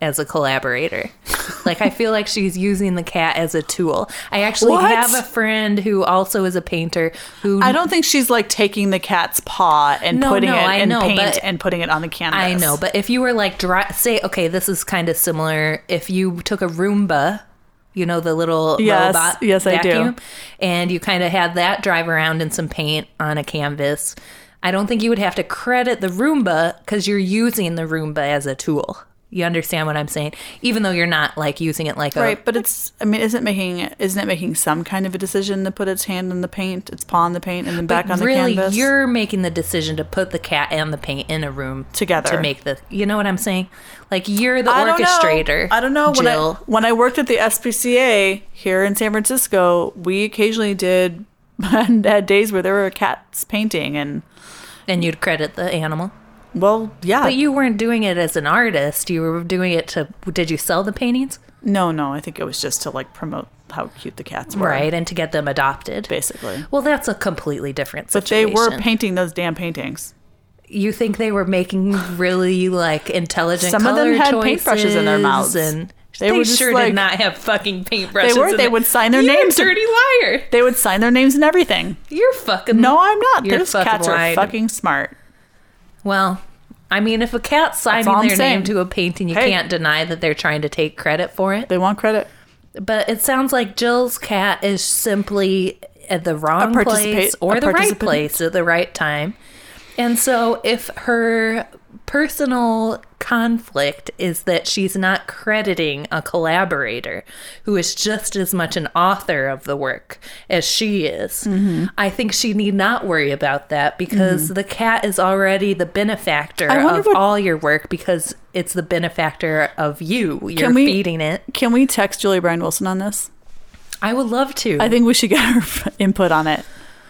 as a collaborator. Like, I feel like she's using the cat as a tool. I actually What? have a friend who also is a painter who... I don't think she's like taking the cat's paw and No, putting no, it I in know, paint but- and putting it on the canvas. I know, but if you were like, dry, say, okay, this is kind of similar. If you took a Roomba, you know, the little Yes, robot yes, I do. vacuum, and you kind of had that drive around in some paint on a canvas, I don't think you would have to credit the Roomba because you're using the Roomba as a tool. You understand what I'm saying? Even though you're not like using it like a Right, but it's. I mean, isn't it making isn't it making some kind of a decision to put its hand in the paint, its paw in the paint, and then back on the really, canvas? you're making the decision to put the cat and the paint in a room Together. to make the. You know what I'm saying? Like, you're the I don't know. orchestrator. I don't know. When I, Jill. when I worked at the S P C A here in San Francisco, we occasionally did had days where there were cats painting, and And you'd credit the animal. well, yeah. But you weren't doing it as an artist. You were doing it to. Did you sell the paintings? no, no. I think it was just to like promote how cute the cats were, Right, and to get them adopted. basically. Well, that's a completely different But they situation. were painting those damn paintings. You think they were making really like intelligent Some of color them had choices paintbrushes in their mouths. and They they, were just sure like- did not have fucking paintbrushes. They were. in They it. would sign their You're names. a dirty liar. They would sign their names and everything. You're fucking. No, I'm not. You're Those fucking cats are lying. fucking smart. Well, I mean, if a cat's signing all I'm their saying. name to a painting, you Hey. can't deny that they're trying to take credit for it. They want credit. But it sounds like Jill's cat is simply at the wrong participate- place or a the right participant. place at the right time. And so if her personal conflict is that she's not crediting a collaborator who is just as much an author of the work as she is, Mm-hmm. I think she need not worry about that because the cat is already the benefactor I wonder of what- all your work because it's the benefactor of you. You're we- feeding it. Can we text Julie Bryan Wilson on this? I would love to. I think we should get her input on it.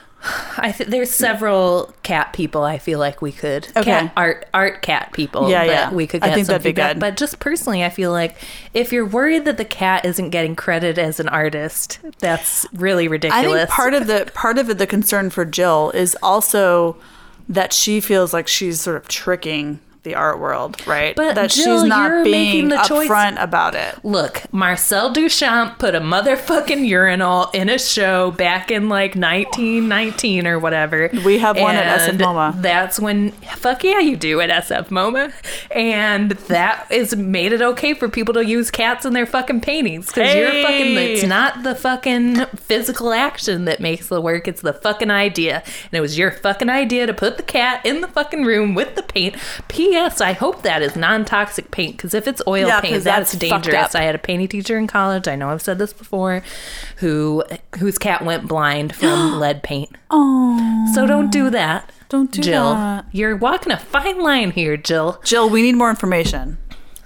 I think there's several cat people I feel like we could Okay. cat art art cat people Yeah, that yeah. we could I get think some that'd be feedback. good. But just personally I feel like if you're worried that the cat isn't getting credit as an artist, that's really I ridiculous. think part of the part of it, the concern for Jill is also that she feels like she's sort of tricking the art world, right? But that Jill, she's not you're being making the choice- upfront about it. Look, Marcel Duchamp put a motherfucking urinal in a show back in like nineteen nineteen or whatever. We have one at S F And MoMA. That's when, fuck yeah, you do at S F MoMA. And that is made it okay for people to use cats in their fucking paintings. Because you're Hey! fucking, it's not the fucking physical action that makes the work, it's the fucking idea. And it was your fucking idea to put the cat in the fucking room with the paint. P S. I hope that is non-toxic paint because if it's oil Yeah, paint, 'cause that's that's fucked dangerous. up. I had a painting teacher in college. I know I've said this before, who whose cat went blind from lead paint. Oh, So don't do that. Don't do Jill. that. You're walking a fine line here, Jill. Jill, we need more information.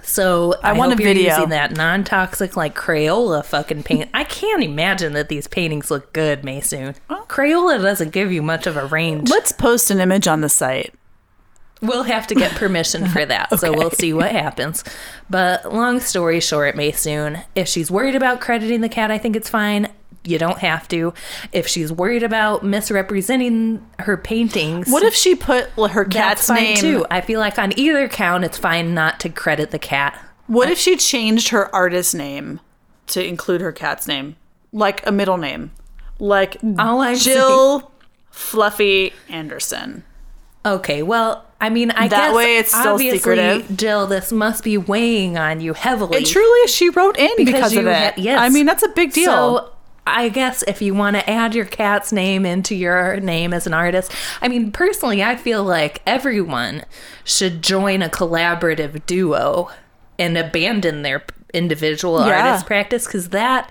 So I, I want hope a you're video. using that non-toxic like Crayola fucking paint. I can't imagine that these paintings look good, Maysoon. Crayola doesn't give you much of a range. Let's post an image on the site. We'll have to get permission for that, so we'll see what happens. But long story short, Maysoon, if she's worried about crediting the cat, I think it's fine. You don't have to. If she's worried about misrepresenting her paintings, What if she put her that's cat's fine name? too. I feel like on either count, it's fine not to credit the cat. What if she changed her artist name to include her cat's name, like a middle name, like All I'm Jill Fluffy Anderson? Okay, well, I mean, I That guess way it's still obviously, secretive. Jill, this must be weighing on you heavily. It truly is. She wrote in because, you of it. ha- yes. I mean, that's a big deal. So I guess if you want to add your cat's name into your name as an artist, I mean, personally, I feel like everyone should join a collaborative duo and abandon their individual Yeah. artist practice because that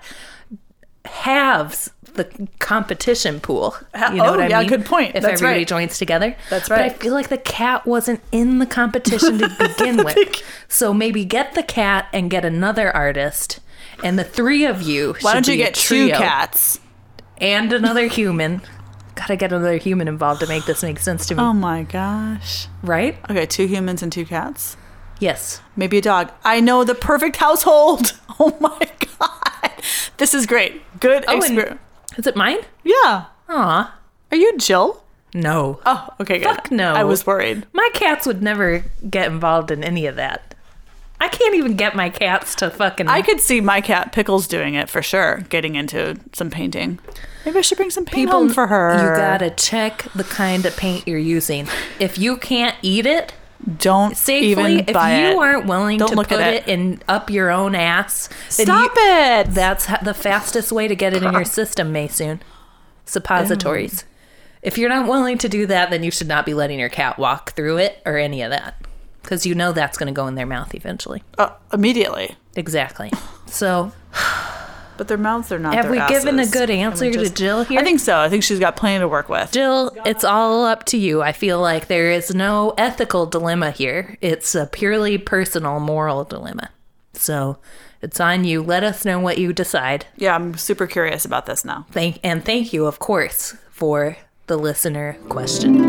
halves the competition pool. You know Oh, what I yeah, mean? good point. If That's everybody right. joins together. That's But I right. feel like the cat wasn't in the competition to begin with. So maybe get the cat and get another artist, and the three of you Why should don't you be a get two trio. cats? And another human. Gotta get another human involved to make this make sense to me. Oh my gosh. Right? Okay, two humans and two cats. Yes. Maybe a dog. I know the perfect household. Oh my god. This is great. Good Oh, experience. and is it mine? Yeah. Aw. Are you Jill? No. Oh, okay, good. Fuck no. I was worried. My cats would never get involved in any of that. I can't even get my cats to fucking... I could see my cat Pickles doing it for sure, getting into some painting. Maybe I should bring some paint People, home for her. You gotta check the kind of paint you're using. If you can't eat it don't safely, even if buy you it. aren't willing Don't to look put at it it. in up your own ass, then Stop you- it! That's ha- the fastest way to get it in your system, Maysoon. Suppositories. Ew. If you're not willing to do that, then you should not be letting your cat walk through it or any of that. Because you know that's going to go in their mouth eventually. Uh, immediately. Exactly. So... But their mouths are not Have their we asses. given a good answer Can we to just- Jill here? I think so. I think she's got plenty to work with. Jill, it's all up to you. I feel like there is no ethical dilemma here. It's a purely personal moral dilemma. So it's on you. Let us know what you decide. Yeah, I'm super curious about this now. Thank and thank you, of course, for the listener question.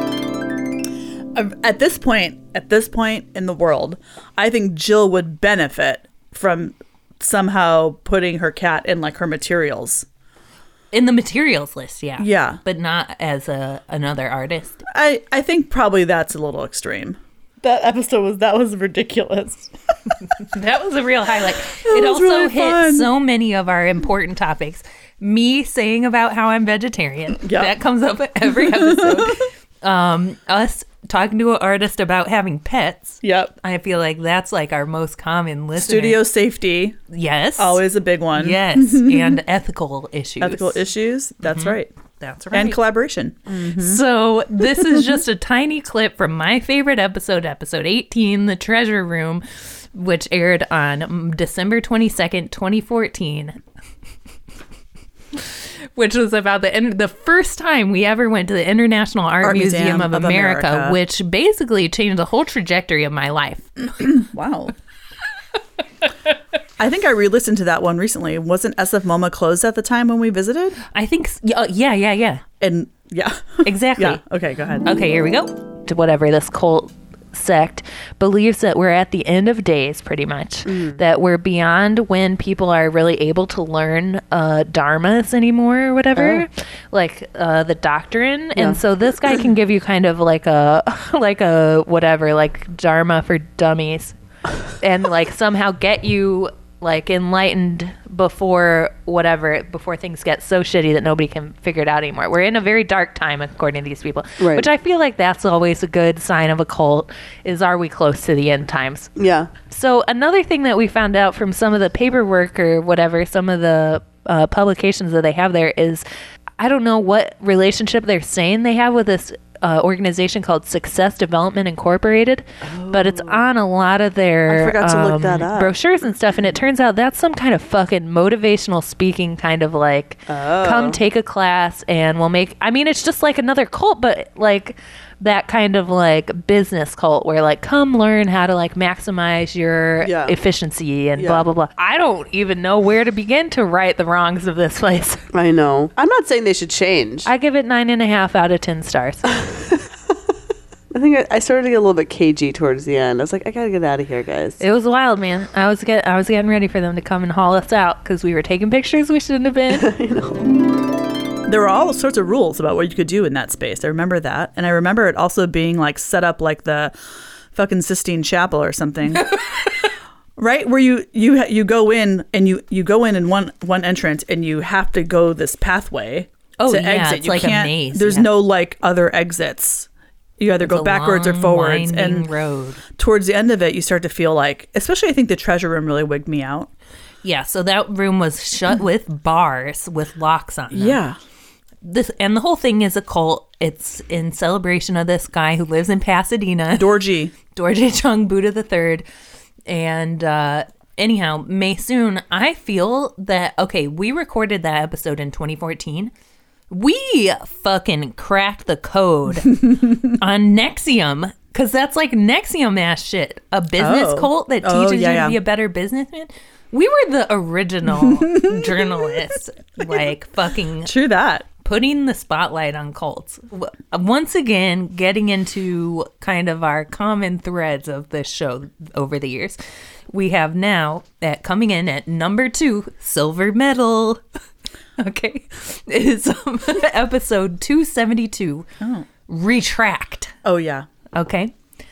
At this point, at this point in the world, I think Jill would benefit from somehow putting her cat in like her materials. In the materials list, yeah. Yeah. But not as a another artist. I, I think probably that's a little extreme. That episode was that was ridiculous. That was a real highlight. It It was also really hit fun. so many of our important topics. Me saying about how I'm vegetarian. Yep. That comes up every episode. um, us talking to an artist about having pets. Yep. I feel like that's like our most common listener. Studio safety, Yes. always a big one. Yes. And ethical issues. Ethical issues. That's right. That's right. And collaboration. So this is just a tiny clip from my favorite episode, episode eighteen, The Treasure Room, which aired on December twenty-second, twenty fourteen. Which was about the in- the first time we ever went to the International Art, Art Museum, Museum of, of America, America. which basically changed the whole trajectory of my life. Wow. I think I re-listened to that one recently. Wasn't S F MoMA closed at the time when we visited? I think, s- yeah, yeah, yeah, yeah. And yeah. Exactly. Yeah. Okay, go ahead. Okay, here we go. To whatever this cult sect believes that we're at the end of days, pretty much. Mm. That we're beyond when people are really able to learn uh, dharmas anymore or whatever, like uh, the doctrine. Yeah. And so this guy can give you kind of like a, like a whatever, like dharma for dummies, and like somehow get you like enlightened before whatever, before things get so shitty that nobody can figure it out anymore. We're in a very dark time according to these people, Right. which I feel like that's always a good sign of a cult, is are we close to the end times? Yeah. So another thing that we found out from some of the paperwork or whatever, some of the uh, publications that they have there is, I don't know what relationship they're saying they have with this uh, organization called Success Development Incorporated, but it's on a lot of their I forgot to look um, that up. brochures and stuff, and it turns out that's some kind of fucking motivational speaking kind of like, Oh. come take a class and we'll make, I mean, it's just like another cult, but like that kind of like business cult where like, come learn how to like maximize your Yeah. efficiency and Yeah. blah, blah, blah. I don't even know where to begin to right the wrongs of this place. I know. I'm not saying they should change. I, I give it nine and a half out of ten stars. I think I, I started to get a little bit cagey towards the end. I was like, I gotta get out of here, guys. It was wild, man. I was get, I was getting ready for them to come and haul us out because we were taking pictures we shouldn't have been. There were all sorts of rules about what you could do in that space. I remember that. And I remember it also being like set up like the fucking Sistine Chapel or something. Right? Where you you ha- you go in and you you go in in one one entrance and you have to go this pathway Oh, to yeah, exit. it's You like a can't, maze, There's yeah. no like other exits. You either go It's a backwards or long, forwards. winding And road. towards the end of it, you start to feel like, especially I think the treasure room really wigged me out. Yeah, so that room was shut with bars with locks on them. Yeah. This and the whole thing is a cult. It's in celebration of this guy who lives in Pasadena, Dorji. Dorje Chung Buddha the Third. And uh, anyhow, Maysoon, I feel that okay, we recorded that episode in twenty fourteen. We fucking cracked the code on Nexium because that's like Nexium ass shit. A business Oh. cult that Oh, teaches yeah, you yeah. to be a better businessman. We were the original journalists, like fucking True that. putting the spotlight on cults. W- Once again, getting into kind of our common threads of this show over the years. We have now, at coming in at number two, Silver Medal. Okay. Is um, episode two seventy-two, Oh. Retract. Oh, yeah. Okay.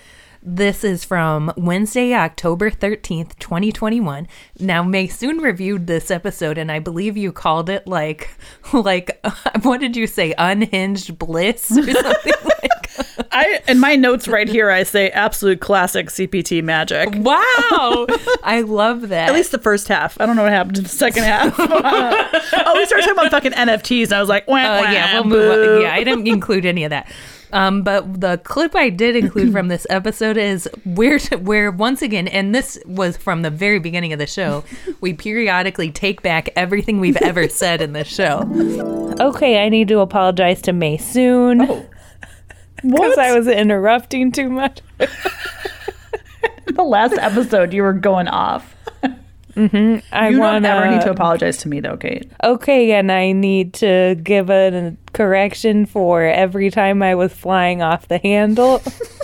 This is from Wednesday, October thirteenth, twenty twenty-one. Now, Maysoon reviewed this episode, and I believe you called it like, like, uh, what did you say? Unhinged bliss or something like that? I in my notes right here, I say absolute classic C P T magic. Wow. I love that. At least the first half. I don't know what happened in the second half. Oh, we started talking about fucking N F Ts, and I was like, wah, Uh, wah, yeah, we'll boo. move on. Yeah, I didn't include any of that. Um, but the clip I did include from this episode is where, where once again, and this was from the very beginning of the show, we periodically take back everything we've ever said in this show. Okay, I need to apologize to Maysoon. Oh. Because I was interrupting too much. The last episode, you were going off. Mm-hmm. I you wanna, don't ever need to apologize to me, though, Kate. Okay, and I need to give a, a correction for every time I was flying off the handle.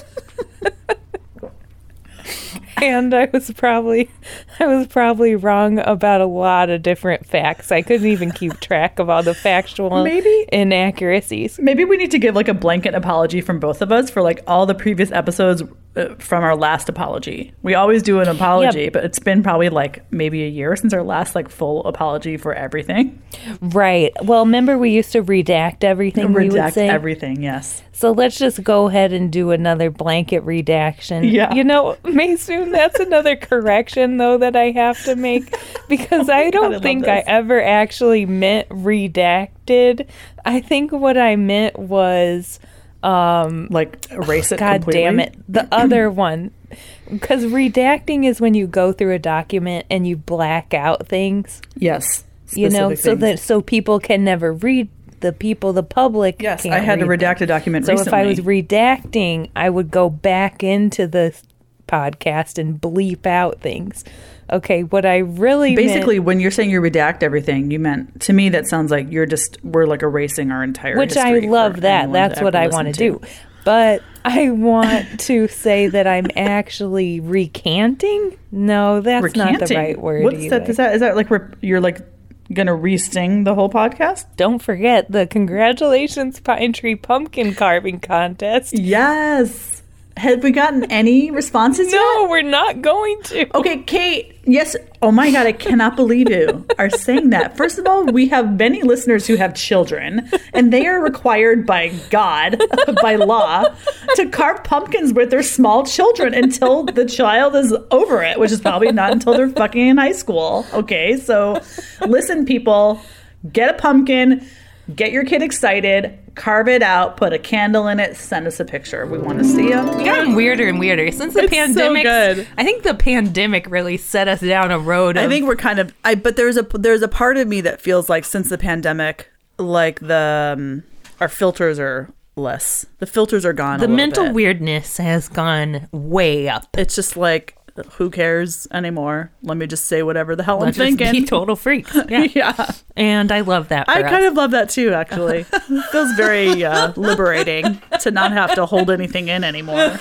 And I was probably I was probably wrong about a lot of different facts. I couldn't even keep track of all the factual Maybe- inaccuracies. Maybe we need to give like a blanket apology from both of us for like all the previous episodes uh, from our last apology. We always do an apology, Yep. but it's been probably like maybe a year since our last like full apology for everything. Right. Well, remember we used to redact everything we would Redact say? everything, yes. So let's just go ahead and do another blanket redaction. Yeah. You know, Maysoon, that's another correction, though, that I have to make. Because I don't God, I love think I this. ever actually meant redacted. I think what I meant was, um, Like erase it God completely. damn it, the other one. Because redacting is when you go through a document and you black out things, Yes. you know, specific so things. that so people can never read. The people, the public. Yes, can't I had to read them. redact a document So recently. if I was redacting, I would go back into the podcast and bleep out things. Okay, what I really Basically, meant, when you're saying you redact everything, you meant, to me, that sounds like you're just, we're like erasing our entire which I history for love that. anyone That's to what ever I listen want to do. But I want to say that I'm actually recanting. No, that's Recanting? not the right word. What's either. that? Is that, is that like, re- you're like gonna re-sting the whole podcast? Don't forget the Congratulations Pine Tree Pumpkin Carving Contest. Yes. Have we gotten any responses No, yet? we're not going to. Okay, Kate. Yes. Oh my God, I cannot believe you are saying that. First of all, we have many listeners who have children, and they are required by God, by law, to carve pumpkins with their small children until the child is over it, which is probably not until they're fucking in high school. Okay, so listen, people, get a pumpkin. Get your kid excited, carve it out, put a candle in it, send us a picture. We want to see them. It's gotten weirder and weirder since the It's so pandemic. good. I think the pandemic really set us down a road. Of, I think we're kind of I but there's a there's a part of me that feels like since the pandemic, like the um, our filters are less. The filters are gone. the a little mental bit. weirdness has gone way up. It's just like who cares anymore? Let me just say whatever the hell Let's I'm just thinking. be total freaks. Yeah. Yeah. And I love that. For I us. kind of love that too, actually. It feels very uh, liberating to not have to hold anything in anymore.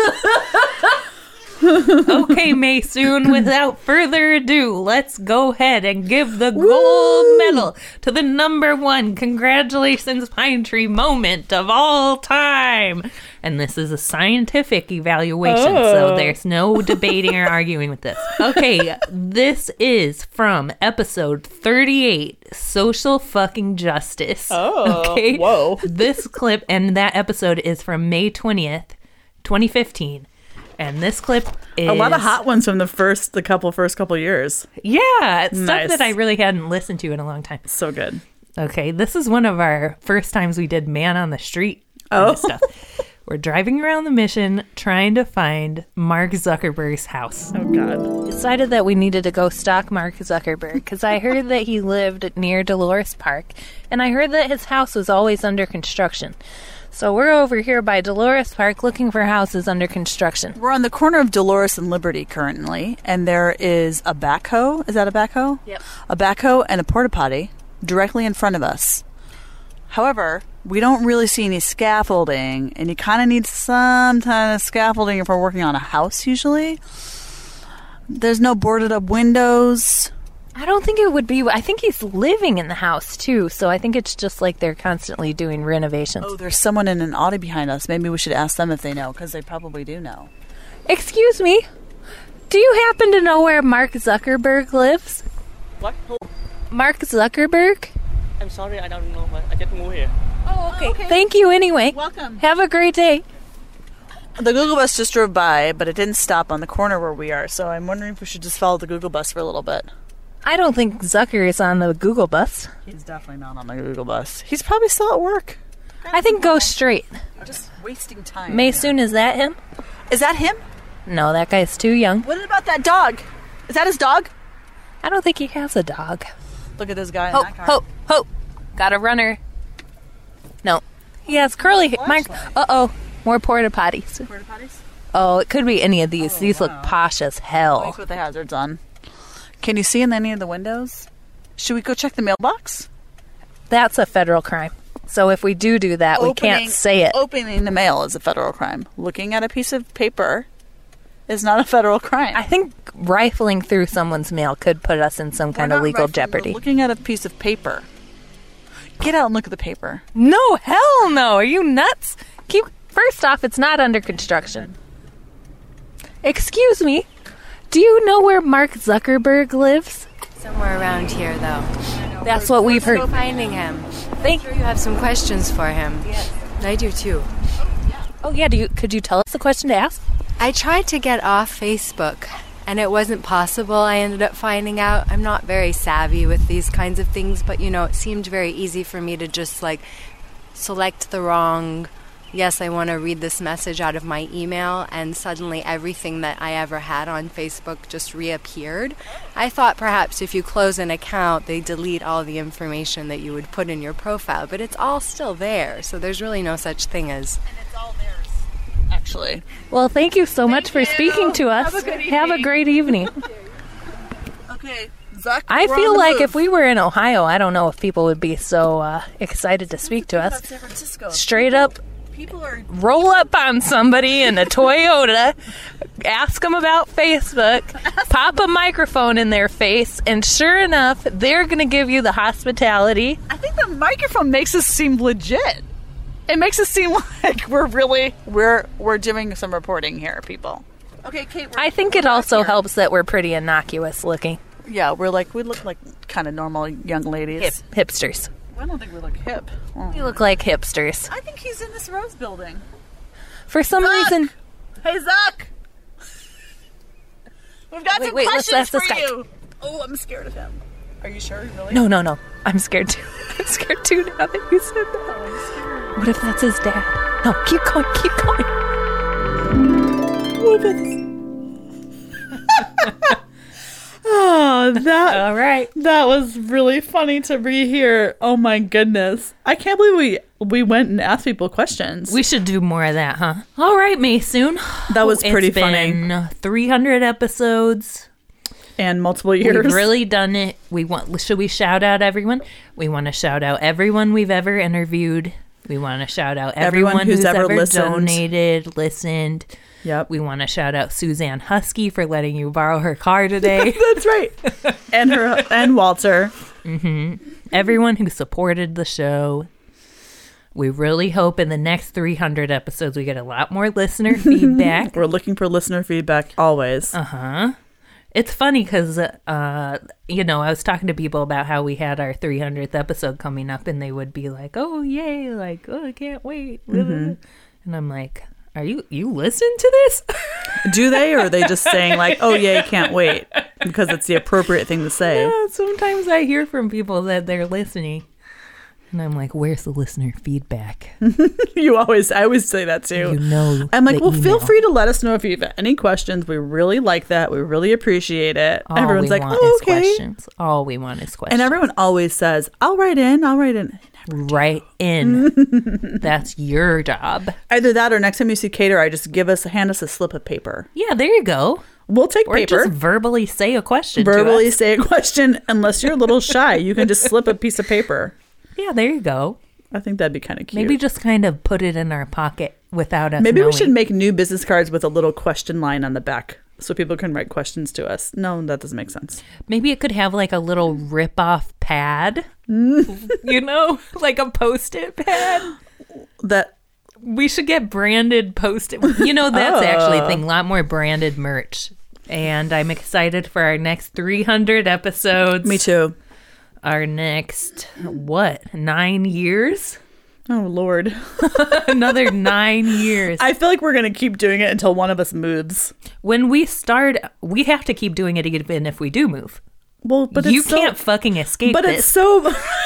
Okay, Maysoon, without further ado, let's go ahead and give the gold medal to the number one Congratulations Pine Tree moment of all time. And this is a scientific evaluation, so Oh. there's no debating or arguing with this. Okay, this is from episode thirty-eight, Social Fucking Justice. Oh, okay. whoa. This clip and that episode is from May twentieth, twenty fifteen. And this clip is A lot of hot ones from the first, the couple first couple years. Yeah, it's Nice. stuff that I really hadn't listened to in a long time. So good. Okay, this is one of our first times we did Man on the Street kind Oh. of stuff. We're driving around the mission trying to find Mark Zuckerberg's house. Oh God. Decided that we needed to go stalk Mark Zuckerberg because I heard that he lived near Dolores Park, and I heard that his house was always under construction. So we're over here by Dolores Park looking for houses under construction. We're on the corner of Dolores and Liberty currently, and there is a backhoe. Is that a backhoe? Yep. A backhoe and a porta potty directly in front of us. However, we don't really see any scaffolding, and you kind of need some kind of scaffolding if we're working on a house usually. There's no boarded up windows. I don't think it would be. I think he's living in the house too, so I think it's just like they're constantly doing renovations. Oh, there's someone in an Audi behind us. Maybe we should ask them if they know, because they probably do know. Excuse me. Do you happen to know where Mark Zuckerberg lives? What? Who? Mark Zuckerberg? I'm sorry, I don't know. But I just moved here. Oh, okay. okay. Thank you anyway. Welcome. Have a great day. The Google bus just drove by, but it didn't stop on the corner where we are, so I'm wondering if we should just follow the Google bus for a little bit. I don't think Zucker is on the Google bus. He's definitely not on the Google bus. He's probably still at work. I think go straight. Just wasting time. Maysoon, is that him? Is that him? No, that guy's too young. What about that dog? Is that his dog? I don't think he has a dog. Look at this guy in Ho, that car. ho, ho. Got a runner. No. He has curly hair. Mike. Uh-oh. More porta potties. Porta potties? Oh, it could be any of these. Oh, these wow. look posh as hell. Let me put the hazards on. Can you see in any of the windows? Should we go check the mailbox? That's a federal crime. So if we do do that, we can't say it. Opening the mail is a federal crime. Looking at a piece of paper is not a federal crime. I think rifling through someone's mail could put us in some We're kind of not legal rifling, jeopardy. we're looking at a piece of paper. Get out and look at the paper. No, hell no. Are you nuts? Keep First off, it's not under construction. Excuse me. Do you know where Mark Zuckerberg lives? Somewhere around here, though. That's what we've heard. Finding him. Thank You have some questions for him. Yes. I do too. Oh yeah, do you could you tell us the question to ask? I tried to get off Facebook, and it wasn't possible. I ended up finding out I'm not very savvy with these kinds of things, but you know, it seemed very easy for me to just like select the wrong, yes, I want to read this message out of my email, and suddenly everything that I ever had on Facebook just reappeared. I thought perhaps if you close an account, they delete all the information that you would put in your profile, but it's all still there, so there's really no such thing as... And it's all theirs, actually. Well, thank you so much for you. speaking to us. Have a good evening. Have a great evening. Okay, Zuck, I we're feel on the like move. if we were in Ohio, I don't know if people would be so uh, excited to speak to us. San Francisco. Straight up, People are roll up on somebody in a Toyota, ask them about Facebook, pop a microphone in their face, and sure enough, they're going to give you the hospitality. I think the microphone makes us seem legit. It makes us seem like we're really we're we're doing some reporting here, people. Okay, Kate. We're, I think it also helps that we're pretty innocuous looking. Yeah, we're like we look like kind of normal young ladies. Hip, hipsters. I don't think we look hip. Oh. We look like hipsters. I think he's in this Rose building. For some Zuck! reason... Hey, Zuck! We've got Wait, some wait, let's questions ask for this guy. you. Oh, I'm scared of him. Are you sure? Really? No, no, no. I'm scared too. I'm scared too now that you said that. Oh, I'm scared. What if that's his dad? No, keep going, keep going. What if it's... Oh, that All right. that was really funny to rehear. Oh my goodness. I can't believe we we went and asked people questions. We should do more of that, huh? All right, Maysoon. That was pretty it's funny. been three hundred episodes. And multiple years. We've really done it. We want. Should we shout out everyone? We want to shout out everyone we've ever interviewed. We want to shout out everyone, Everyone who's who's, ever ever, listened. donated, listened. Yep. We want to shout out Suzanne Husky for letting you borrow her car today. That's right. And her and Walter. Everyone who supported the show. We really hope in the next three hundred episodes we get a lot more listener feedback. We're looking for listener feedback always. Uh-huh. It's funny because, uh, you know, I was talking to people about how we had our three hundredth episode coming up, and they would be like, oh, yay, like, oh, I can't wait. Mm-hmm. And I'm like, are you, you listen to this? Do they, or are they just saying like, oh, yay, can't wait, because it's the appropriate thing to say? Yeah, sometimes I hear from people that they're listening. And I'm like, where's the listener feedback? You always, I always say that too. You know, I'm like, the well, feel email. free to let us know if you have any questions. We really like that. We really appreciate it. All Everyone's we like, want oh, is okay. questions. All we want is questions. And everyone always says, I'll write in, I'll write in. Right in. That's your job. Either that or next time you see Kate or I, just give us, hand us a slip of paper. Yeah, there you go. We'll take Or paper. just verbally say a question to verbally us. say a question. Unless you're a little shy, you can just slip a piece of paper. Yeah, there you go. I think that'd be kind of cute. Maybe just kind of put it in our pocket without us Maybe knowing. we should make new business cards with a little question line on the back so people can write questions to us. No, that doesn't make sense. Maybe it could have like a little rip-off pad. You know? Like a Post-it pad. That We should get branded post. You know, that's Oh. actually a thing. A lot more branded merch. And I'm excited for our next three hundred episodes. Me too. Our next, what, nine years? Oh, Lord. Another nine years. I feel like we're going to keep doing it until one of us moves. When we start, we have to keep doing it even if we do move. Well, but you it's so, can't fucking escape But this. it's so...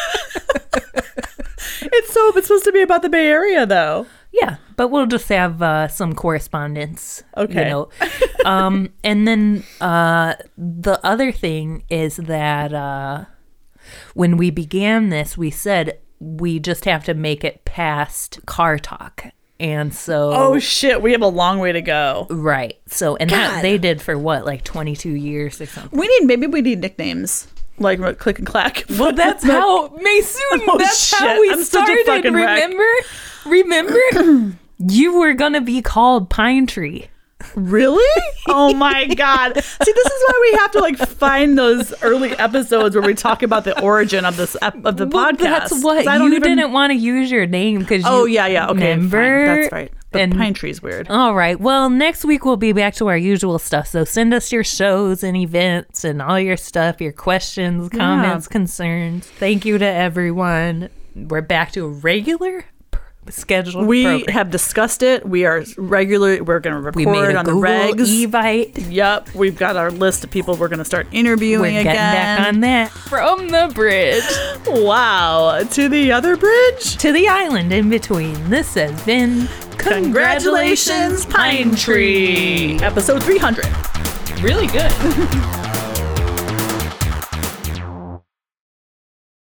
it's so... It's supposed to be about the Bay Area, though. Yeah, but we'll just have uh, some correspondence. Okay. You know? um, and then uh, the other thing is that uh, when we began this, we said we just have to make it past car talk. And so... Oh, shit. We have a long way to go. Right. So, and that God. they did for what, like twenty-two years or something? We need... Maybe we need nicknames. Like Click and Clack. Well, that's how Maysoon. Oh, that's how shit. we I'm such a started. fucking wreck. Remember? Remember? You were gonna be called Pine Tree. Really? Oh my God. See, this is why we have to like find those early episodes where we talk about the origin of this ep- of the Well, podcast. that's what 'Cause I don't you even- didn't want to use your name because. Oh yeah, yeah. Okay, remember? fine. That's right. The And- pine tree's weird. All right. Well, next week we'll be back to our usual stuff. So send us your shows and events and all your stuff, your questions, comments, concerns. Thank you to everyone. We're back to a regular pr- scheduled We program. have discussed it. We are regular. We're going to We made record a on Google the regs. Evite. Yep, we've got our list of people we're going to start interviewing We're getting again. back on that. From the bridge Wow, to the other bridge. to the island in between. This has been Congratulations, Pine Tree. Episode three hundred. Really good.